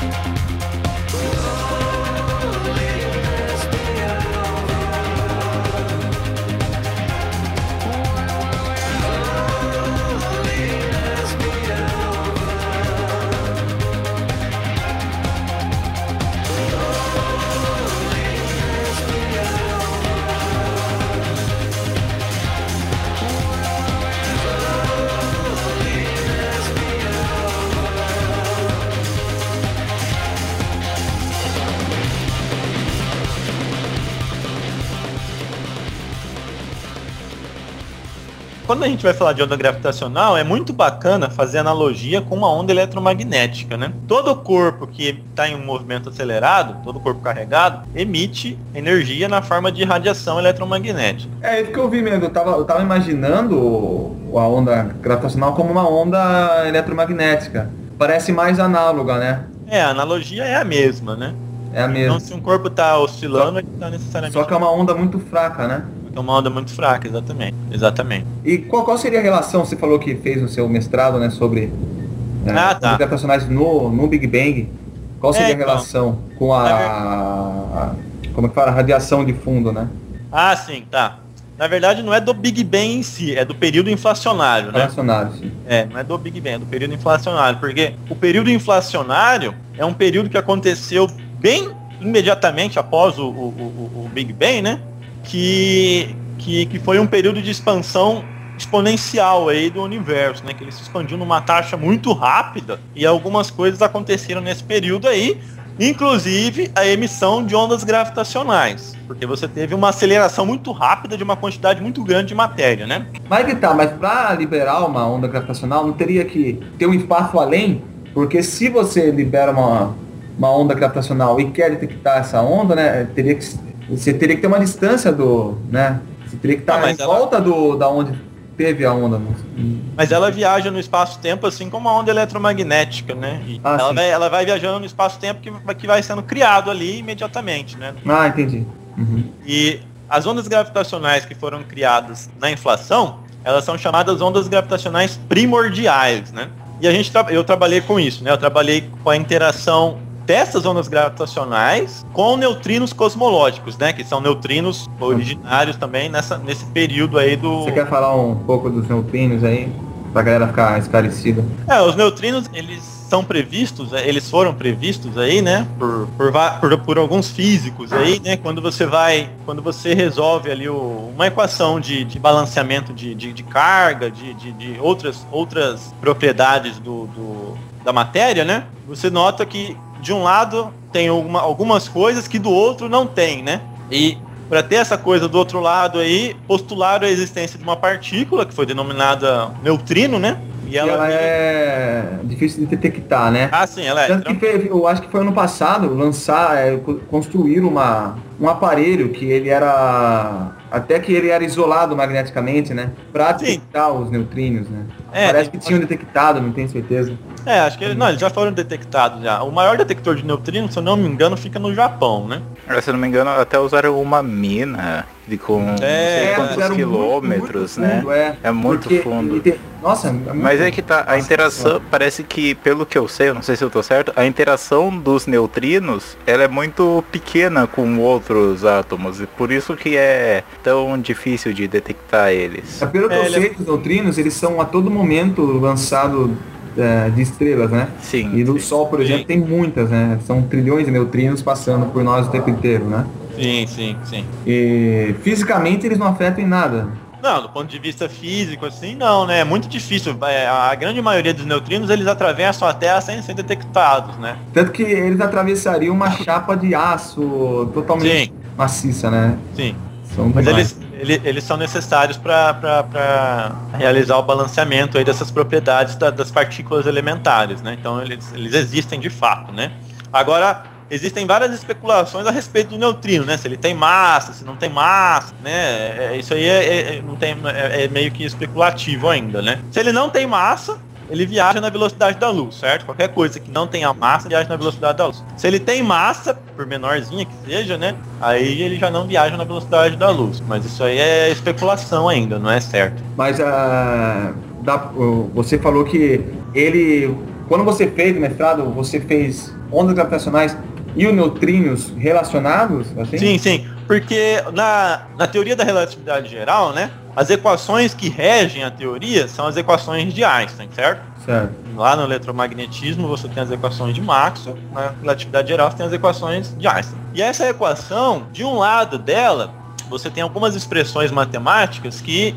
Quando a gente vai falar de onda gravitacional, é muito bacana fazer analogia com uma onda eletromagnética, né? Todo corpo que está em um movimento acelerado, todo corpo carregado, emite energia na forma de radiação eletromagnética. É isso que eu vi mesmo. Eu tava imaginando a onda gravitacional como uma onda eletromagnética. Parece mais análoga, né? A analogia é a mesma, né? É a mesma. Então, se um corpo está oscilando, ele está necessariamente... Só que é uma onda muito fraca, né? É uma onda muito fraca, exatamente. E qual seria a relação, você falou que fez o seu mestrado, né, sobre ondas gravitacionais no Big Bang. Qual seria a relação com como é que fala, a radiação de fundo, né? Ah, sim, tá. Na verdade, não é do Big Bang em si, é do período inflacionário, né? Inflacionário, sim. Não é do Big Bang, é do período inflacionário, porque o período inflacionário é um período que aconteceu bem imediatamente após o Big Bang, né? Que foi um período de expansão exponencial aí do universo, né? Que ele se expandiu numa taxa muito rápida e algumas coisas aconteceram nesse período aí, inclusive a emissão de ondas gravitacionais, porque você teve uma aceleração muito rápida de uma quantidade muito grande de matéria, né? Mas para liberar uma onda gravitacional não teria que ter um espaço além? Porque se você libera uma onda gravitacional e quer detectar essa onda, né? Você teria que ter uma distância né? Você teria que estar em volta da onde teve a onda. Mas ela viaja no espaço-tempo assim como a onda eletromagnética, né? E ela vai viajando no espaço-tempo que vai sendo criado ali imediatamente, né? Ah, entendi. Uhum. E as ondas gravitacionais que foram criadas na inflação, elas são chamadas ondas gravitacionais primordiais, né? E eu trabalhei com isso, né? Eu trabalhei com a interação dessas ondas gravitacionais com neutrinos cosmológicos, né? Que são neutrinos originários também nesse período aí do... Você quer falar um pouco dos neutrinos aí? Pra galera ficar esclarecida. Os neutrinos, eles foram previstos aí, né? Por alguns físicos aí, né? Quando você resolve ali uma equação de balanceamento de carga, de outras propriedades da matéria, né? Você nota que de um lado tem algumas coisas que do outro não tem, né? E para ter essa coisa do outro lado aí, postularam a existência de uma partícula que foi denominada neutrino, né? E ela é difícil de detectar, né? Ah, sim, ela é. Eu acho que foi ano passado construir um aparelho que ele era isolado magneticamente, né? Para detectar os neutrinos, né? Parece que tinham detectado, não tenho certeza. Acho que eles já foram detectados já. O maior detector de neutrinos, se eu não me engano, fica no Japão, né? Se eu não me engano, até usaram uma mina com não sei quantos quilômetros, muito fundo, né? É muito fundo. Nossa, mas é que tá, a interação, parece que, pelo que eu sei, eu não sei se eu tô certo, a interação dos neutrinos, ela é muito pequena com outros átomos, e por isso que é tão difícil de detectar eles. Pelo que eu sei, os neutrinos, eles são a todo momento lançados de estrelas, né? Sim. E no Sol, por exemplo, tem muitas, né? São trilhões de neutrinos passando por nós o tempo inteiro, né? Sim. E fisicamente eles não afetam em nada. Não, do ponto de vista físico, assim, não, né? É muito difícil. A grande maioria dos neutrinos, eles atravessam a Terra sem ser detectados, né? Tanto que eles atravessariam uma chapa de aço totalmente maciça, né? Sim. Mas eles são necessários para realizar o balanceamento aí dessas propriedades das partículas elementares, né? Então eles existem de fato, né? Agora, existem várias especulações a respeito do neutrino, né? Se ele tem massa, se não tem massa, né? Isso aí é meio que especulativo ainda, né? Se ele não tem massa, ele viaja na velocidade da luz, certo? Qualquer coisa que não tenha massa, viaja na velocidade da luz. Se ele tem massa, por menorzinha que seja, né? Aí ele já não viaja na velocidade da luz. Mas isso aí é especulação ainda, não é certo. Mas você falou que ele quando você fez o mestrado, você fez ondas gravitacionais e os neutrinos relacionados, assim? Sim, porque na teoria da relatividade geral, né, as equações que regem a teoria são as equações de Einstein, certo? Certo. Lá no eletromagnetismo você tem as equações de Maxwell, na relatividade geral você tem as equações de Einstein. E essa equação, de um lado dela, você tem algumas expressões matemáticas que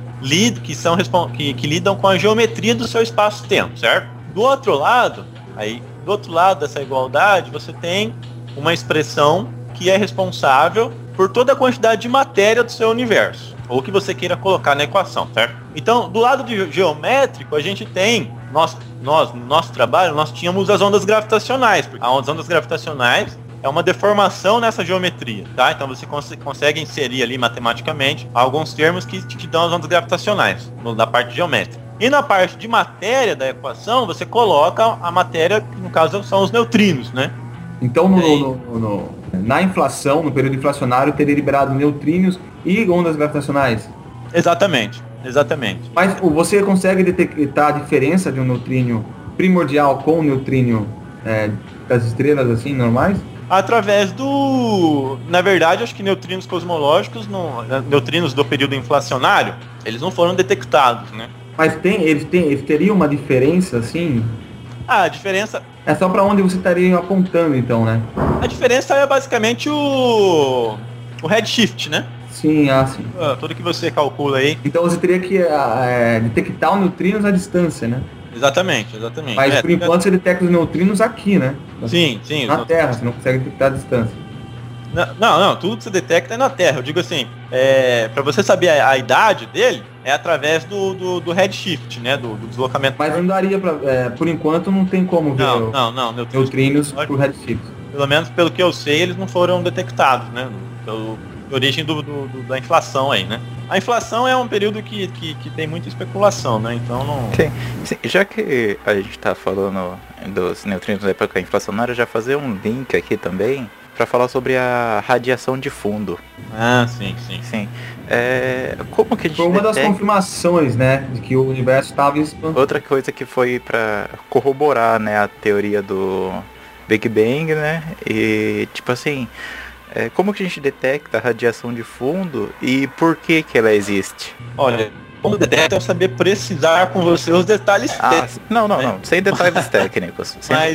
lidam com a geometria do seu espaço-tempo, certo? Do outro lado dessa igualdade, você tem uma expressão que é responsável por toda a quantidade de matéria do seu universo, ou que você queira colocar na equação, certo? Então, do lado geométrico, a gente tem, no nosso trabalho, nós tínhamos as ondas gravitacionais, porque as ondas gravitacionais é uma deformação nessa geometria, tá? Então você consegue inserir ali matematicamente alguns termos que te dão as ondas gravitacionais, na parte geométrica. E na parte de matéria da equação, você coloca a matéria, que no caso são os neutrinos, né? Então, na inflação, no período inflacionário, teria liberado neutrinos e ondas gravitacionais? Exatamente. Mas você consegue detectar a diferença de um neutrino primordial com um neutrino das estrelas, assim, normais? Através na verdade, acho que neutrinos cosmológicos, neutrinos do período inflacionário, eles não foram detectados, né? Mas eles teriam uma diferença, assim? A diferença... É só para onde você estaria apontando, então, né? A diferença é basicamente o redshift, né? Sim, sim. Tudo que você calcula aí. Então você teria que detectar os neutrinos à distância, né? Exatamente. Mas por enquanto você detecta os neutrinos aqui, né? Sim. Na Terra, você não consegue detectar a distância. Não, tudo que você detecta é na Terra. Eu digo assim, para você saber a idade dele, é através do redshift, né? Do deslocamento. Mas não daria para, por enquanto não tem como ver neutrinos por redshift. Pelo menos pelo que eu sei, eles não foram detectados, né? Pela origem da inflação aí, né? A inflação é um período que tem muita especulação, né? Então não... Sim. Já que a gente está falando dos neutrinos da época inflacionária, já fazer um link aqui também para falar sobre a radiação de fundo. Sim. Como que a gente foi uma das confirmações, né, de que o universo estava expandindo. Outra coisa que foi para corroborar, né, a teoria do Big Bang, né? E tipo assim, como que a gente detecta a radiação de fundo e por que ela existe? Olha, como detecta é saber precisar com você os detalhes técnicos. Não, sem detalhes técnicos.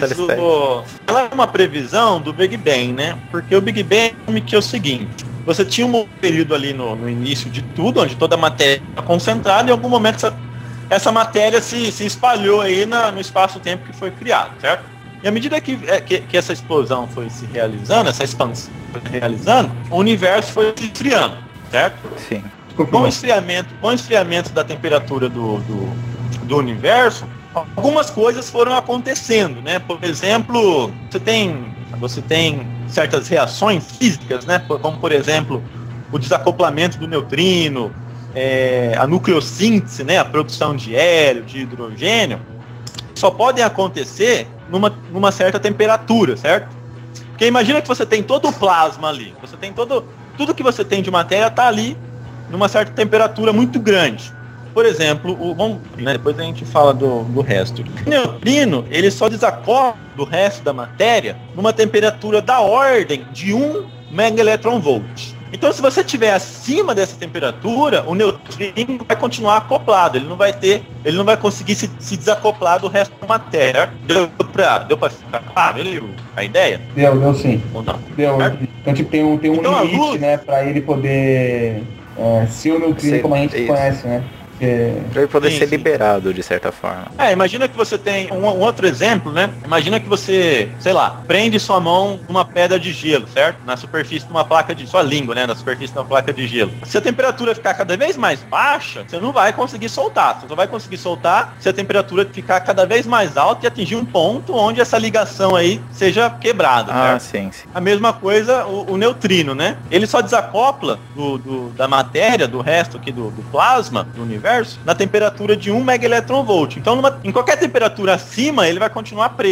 Ela é uma previsão do Big Bang, né? Porque o Big Bang que é o seguinte: você tinha um período ali no início de tudo, onde toda a matéria está concentrada, e em algum momento essa matéria se espalhou aí no espaço-tempo que foi criado, certo? E à medida que essa explosão foi se realizando, essa expansão foi se realizando, o universo foi se esfriando, certo? Sim. Com o esfriamento da temperatura do universo, algumas coisas foram acontecendo, né? Por exemplo, você tem certas reações físicas, né? Como, por exemplo, o desacoplamento do neutrino, a nucleossíntese, né? A produção de hélio, de hidrogênio, só podem acontecer numa certa temperatura, certo? Porque imagina que você tem todo o plasma ali, você tem tudo que você tem de matéria está ali numa certa temperatura muito grande. Por exemplo, depois a gente fala do resto. O neutrino, ele só desacopla do resto da matéria numa temperatura da ordem de 1 megaelectronvolt. Então, se você estiver acima dessa temperatura, o neutrino vai continuar acoplado. Ele não vai conseguir se desacoplar do resto da matéria. Deu pra ficar claro a ideia? Deu sim. Ou não? Deu. Então, tipo, tem um limite, né, para ele poder ser o neutrino como a gente conhece, né? Pra ele poder ser liberado, de certa forma. Imagina que você tem um outro exemplo, né? Imagina que você, sei lá, prende sua mão numa pedra de gelo, certo? Na superfície de uma placa de... Sua língua, né? Na superfície de uma placa de gelo. Se a temperatura ficar cada vez mais baixa, você não vai conseguir soltar. Você só vai conseguir soltar se a temperatura ficar cada vez mais alta e atingir um ponto onde essa ligação aí seja quebrada, certo? Sim. A mesma coisa o neutrino, né? Ele só desacopla da matéria, do resto aqui do plasma, do universo, na temperatura de 1 megaelectronvolt. Então, em qualquer temperatura acima, ele vai continuar preso.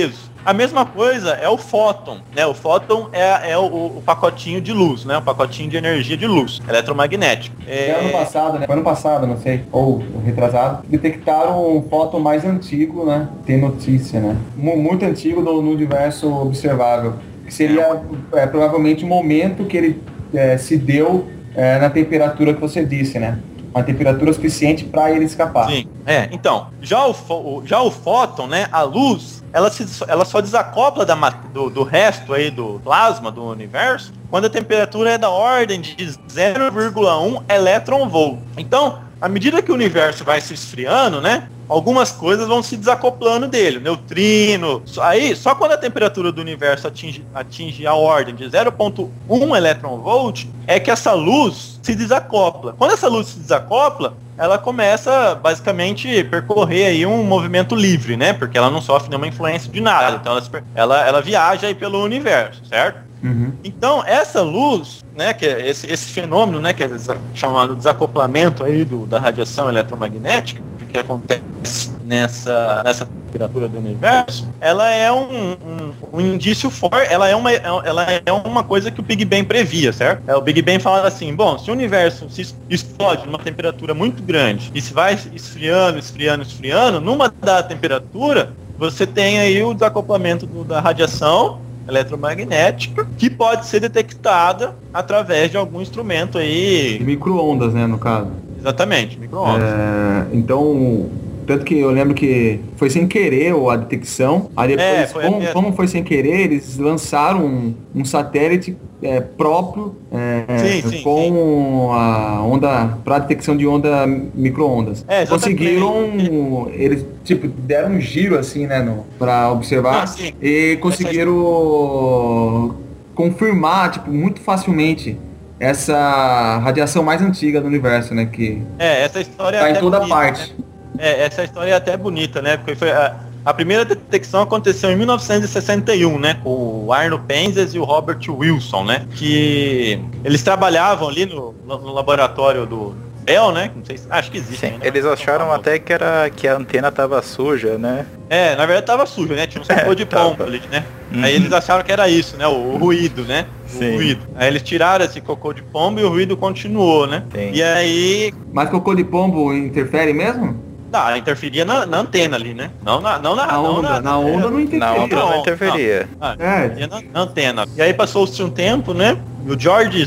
A mesma coisa é o fóton, né? O fóton é o pacotinho de luz, né? O pacotinho de energia de luz, eletromagnético. Ano passado, né? Foi ano passado, não sei, ou retrasado, detectaram um fóton mais antigo, né? Tem notícia, né? Muito antigo no universo observável. Que seria provavelmente o momento que ele se deu na temperatura que você disse, né? Uma temperatura suficiente para ele escapar. Sim, então, já o fóton, né, a luz, ela só desacopla do resto aí do plasma do universo quando a temperatura é da ordem de 0,1 elétron-volt. Então, à medida que o universo vai se esfriando, né, algumas coisas vão se desacoplando dele, neutrino. Aí, só quando a temperatura do universo atinge a ordem de 0,1 elétron-volt, é que essa luz se desacopla. Quando essa luz se desacopla, ela começa, basicamente, percorrer aí um movimento livre, né? Porque ela não sofre nenhuma influência de nada. Então, ela viaja aí pelo universo, certo? Uhum. Então, essa luz, né, que é esse fenômeno, né, que é chamado desacoplamento aí da radiação eletromagnética, que acontece nessa temperatura do universo, ela é um indício forte, ela é uma coisa que o Big Bang previa, certo? O Big Bang fala assim, bom, se o universo se explode numa temperatura muito grande e se vai esfriando, numa dada temperatura, você tem aí o desacoplamento da radiação eletromagnética, que pode ser detectada através de algum instrumento aí... Micro-ondas, né, no caso. Exatamente, micro-ondas. Então, tanto que eu lembro que foi sem querer a detecção, aí depois, como foi sem querer, eles lançaram um satélite próprio com a onda, para detecção de onda micro-ondas. Conseguiram, eles deram um giro assim, né, para observar e conseguiram confirmar, muito facilmente essa radiação mais antiga do universo, né, que essa história tá em toda bonita, parte. Né? Essa história é até bonita, né, porque foi a primeira detecção aconteceu em 1961, né, com o Arno Penzias e o Robert Wilson, né, que eles trabalhavam ali no laboratório do Bell, né, não sei, acho que existe. Sim, eles acharam até que a antena tava suja, né? Na verdade tava suja, né, tinha um cocô de pombo ali, né. Aí eles acharam que era isso, né, o ruído, né. O ruído. Aí eles tiraram esse cocô de pombo e o ruído continuou, né. Sim. E aí... Mas cocô de pombo interfere mesmo? Não, interferia na antena ali, né? Não na onda não interferia. Na onda não interferia. Na antena. E aí passou-se um tempo, né? E o George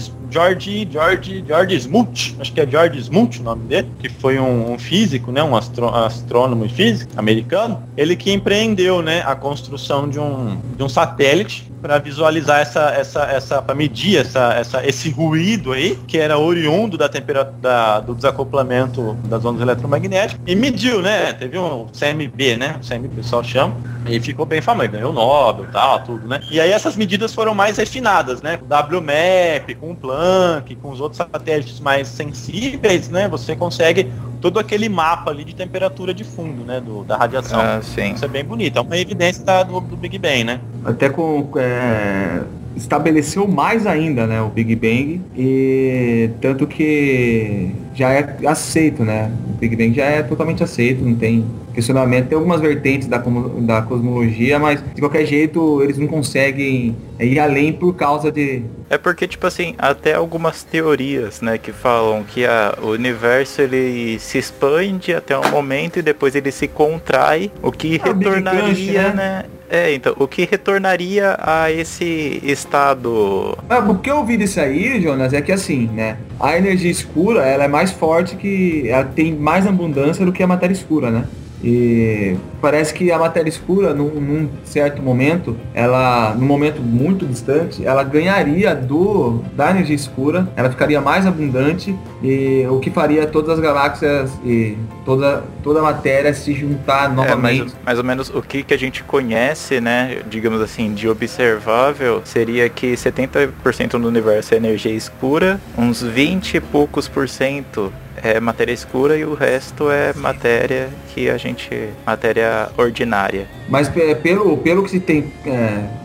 Smoot, acho que é George Smoot o nome dele, que foi um físico, né? Um astrônomo e físico americano. Ele que empreendeu, né? A construção de um satélite para visualizar para medir esse ruído aí, que era oriundo da temperatura do desacoplamento das ondas eletromagnéticas, e mediu, né? Teve um CMB, né? O CMB o pessoal chama, e ficou bem famoso, ganhou o Nobel, tal, tudo, né? E aí essas medidas foram mais refinadas, né? Com o WMAP, com o Planck, com os outros satélites mais sensíveis, né? Você consegue todo aquele mapa ali de temperatura de fundo, né? Da radiação. Sim. Isso é bem bonito, é uma evidência do Big Bang, né? Até estabeleceu mais ainda, né, o Big Bang, e tanto que já é aceito, né? O Big Bang já é totalmente aceito, não tem questionamento. Tem algumas vertentes da cosmologia, mas de qualquer jeito eles não conseguem ir além por causa de... É porque, até algumas teorias, né, que falam que o universo ele se expande até um momento e depois ele se contrai, o que retornaria, né? Então, o que retornaria a esse estado... O que eu ouvi disso aí, Jonas, é que assim, né, a energia escura, ela é mais forte, ela tem mais abundância do que a matéria escura, né? E parece que a matéria escura, num certo momento, num momento muito distante, ela ganharia da energia escura, ela ficaria mais abundante, e o que faria todas as galáxias e toda a matéria se juntar novamente. Mais ou menos o que a gente conhece, né, digamos assim, de observável, seria que 70% do universo é energia escura, uns 20 e poucos % é matéria escura e o resto é matéria matéria ordinária. Mas pelo que se tem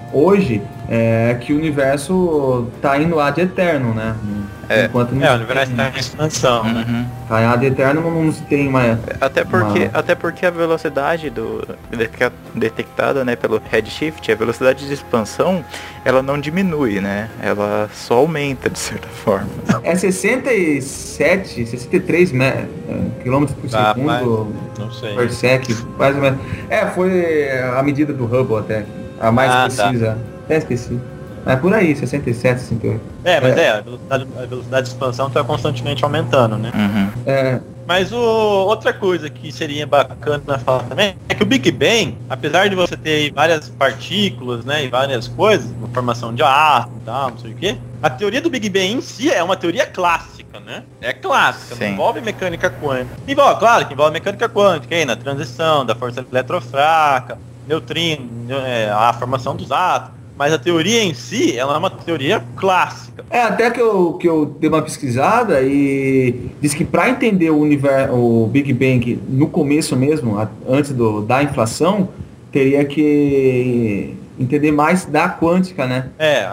hoje é que o universo tá indo ad eterno, né? Enquanto o universo tá em expansão, né? Tá em ad eterno, não se tem mais... Até porque a velocidade detectada, né, pelo redshift, a velocidade de expansão, ela não diminui, né? Ela só aumenta, de certa forma. É 67, 63 km por segundo, não sei. per sec, mais ou menos. Foi a medida do Hubble até, a mais precisa. Até esqueci. É por aí, 67, 68. A velocidade de expansão está constantemente aumentando, né? Mas outra coisa que seria bacana falar também é que o Big Bang, apesar de você ter várias partículas, né, e várias coisas, uma formação de átomo e tal, não sei o quê, a teoria do Big Bang em si é uma teoria clássica, né? É clássica, não envolve mecânica quântica. Claro que envolve mecânica quântica, aí, na transição da força eletrofraca, neutrino, a formação dos átomos. Mas a teoria em si, ela é uma teoria clássica. Até que eu dei uma pesquisada e diz que para entender o Big Bang no começo mesmo, antes da inflação, teria que entender mais da quântica, né?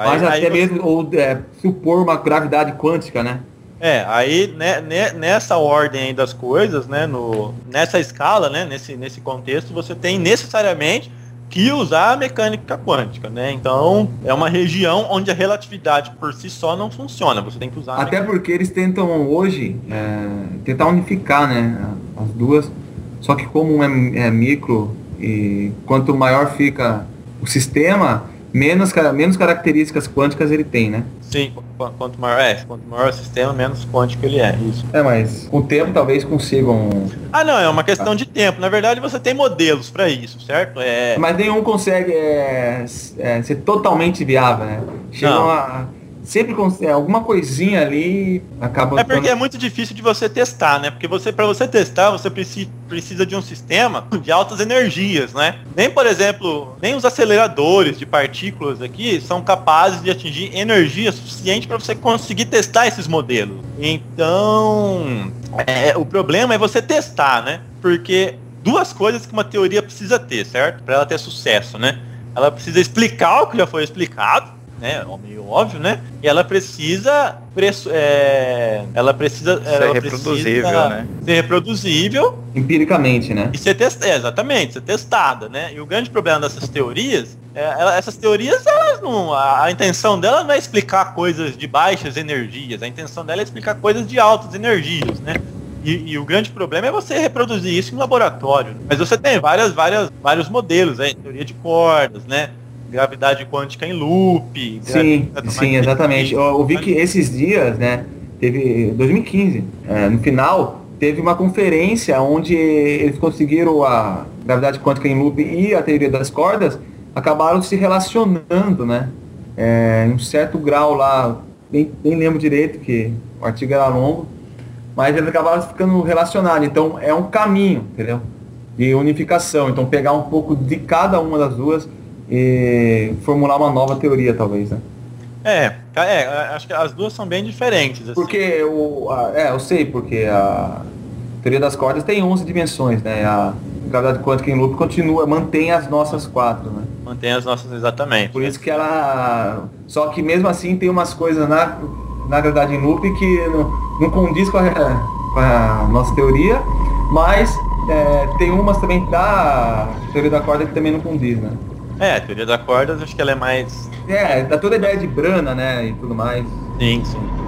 Supor uma gravidade quântica, né? Nessa ordem aí das coisas, né? Nessa escala, né? Nesse contexto, você tem necessariamente que usar a mecânica quântica, né? Então, é uma região onde a relatividade por si só não funciona. Você tem que usar... Até porque eles tentam hoje tentar unificar, né, as duas. Só que como é micro e quanto maior fica o sistema, menos características quânticas ele tem, né? Sim, quanto maior o sistema, menos quântico ele é, isso. Mas com o tempo talvez consigam... Não, é uma questão de tempo. Na verdade, você tem modelos para isso, certo? Mas nenhum consegue ser totalmente viável, né? Sempre alguma coisinha ali acaba... porque é muito difícil de você testar, né? Porque para você testar, você precisa de um sistema de altas energias, né? Por exemplo, nem os aceleradores de partículas aqui são capazes de atingir energia suficiente para você conseguir testar esses modelos. Então, o problema é você testar, né? Porque duas coisas que uma teoria precisa ter, certo? Para ela ter sucesso, né? Ela precisa explicar o que já foi explicado, né, meio óbvio, né? E ela precisa ser reproduzível, né? Ser reproduzível empiricamente, né? E ser testada, né? E o grande problema dessas teorias, elas não, a intenção dela não é explicar coisas de baixas energias, a intenção dela é explicar coisas de altas energias, né? E o grande problema é você reproduzir isso em laboratório. Mas você tem vários modelos, né? Teoria de cordas, né? Gravidade quântica em loop. Sim, exatamente. Eu vi que esses dias, né, teve 2015, no final, teve uma conferência onde eles conseguiram a gravidade quântica em loop e a teoria das cordas, acabaram se relacionando, né, em um certo grau lá, nem lembro direito, que o artigo era longo, mas eles acabaram ficando relacionados. Então, é um caminho, entendeu? De unificação. Então, pegar um pouco de cada uma das duas e formular uma nova teoria, talvez, né? Acho que as duas são bem diferentes. Assim. Porque eu sei, porque a teoria das cordas tem 11 dimensões, né? A gravidade quântica em loop mantém as nossas 4, né? Mantém as nossas, exatamente. Por isso que só que mesmo assim tem umas coisas na gravidade em loop que não condiz com a nossa teoria, mas tem umas também da teoria da corda que também não condiz, né? A teoria da corda, acho que ela é mais... dá toda a ideia de Brana, né, e tudo mais. Sim.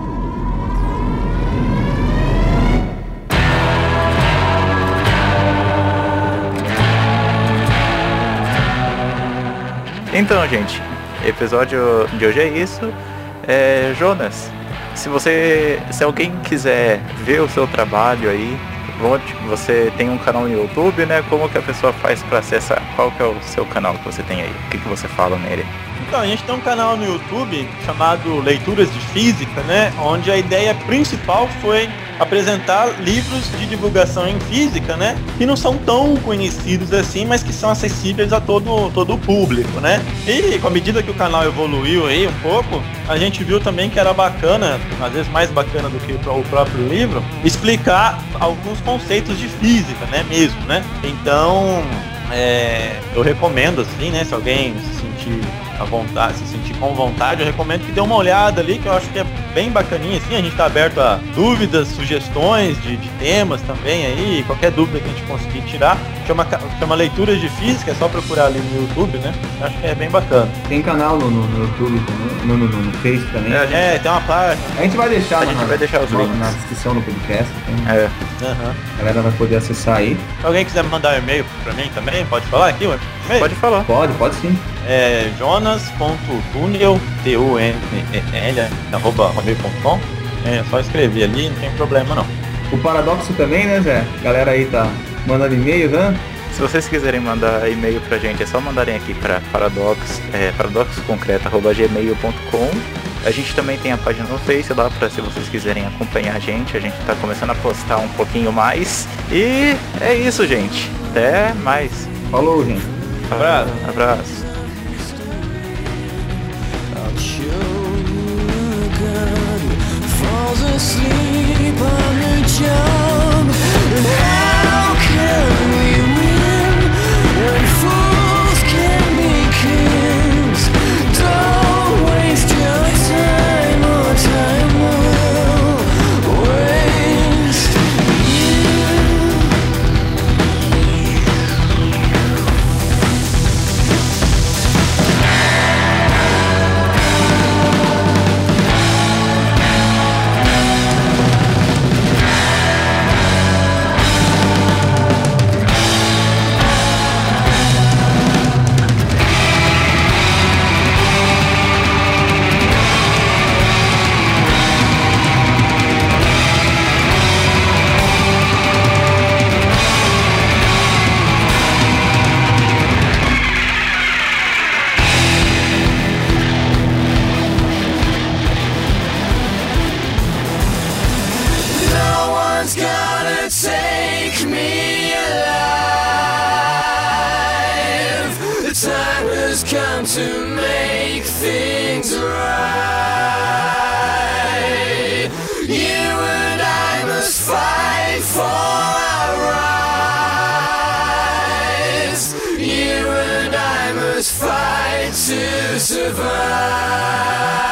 Então, gente, episódio de hoje é isso. Jonas, se alguém quiser ver o seu trabalho aí, você tem um canal no YouTube, né? Como que a pessoa faz para acessar? Qual que é o seu canal que você tem aí? O que você fala nele? Então, a gente tem um canal no YouTube chamado Leituras de Física, né? Onde a ideia principal foi apresentar livros de divulgação em física, né? Que não são tão conhecidos assim, mas que são acessíveis a todo o público, né? E com a medida que o canal evoluiu aí um pouco, a gente viu também que era bacana, às vezes mais bacana do que o próprio livro, explicar alguns conceitos de física, né? Então, eu recomendo, assim, né? Se alguém se sentir à vontade, se sentir com vontade, eu recomendo que dê uma olhada ali, que eu acho que é bem bacaninha, assim, a gente tá aberto a dúvidas, sugestões de temas também aí, qualquer dúvida que a gente conseguir tirar, chama Leituras de Física, é só procurar ali no YouTube, né? Eu acho que é bem bacana. Tem canal no YouTube também, no Face também. Tem uma página. A gente vai deixar, os links na descrição do podcast. Então, Uhum. A galera vai poder acessar aí. Se alguém quiser mandar um e-mail pra mim também, pode falar aqui o e-mail? Pode falar. Pode sim. É jonas.tunel, TUNEL, @hotmail.com. É só escrever ali, não tem problema não. O Paradoxo também, né, Zé? A galera aí tá mandando e-mail, né? Se vocês quiserem mandar e-mail pra gente, é só mandarem aqui para paradoxoconcreto@gmail.com. A gente também tem a página no Face lá para se vocês quiserem acompanhar a gente tá começando a postar um pouquinho mais. E é isso, gente. Até mais. Falou, gente. Abraço. Come to make things right. You and I must fight for our rights. You and I must fight to survive.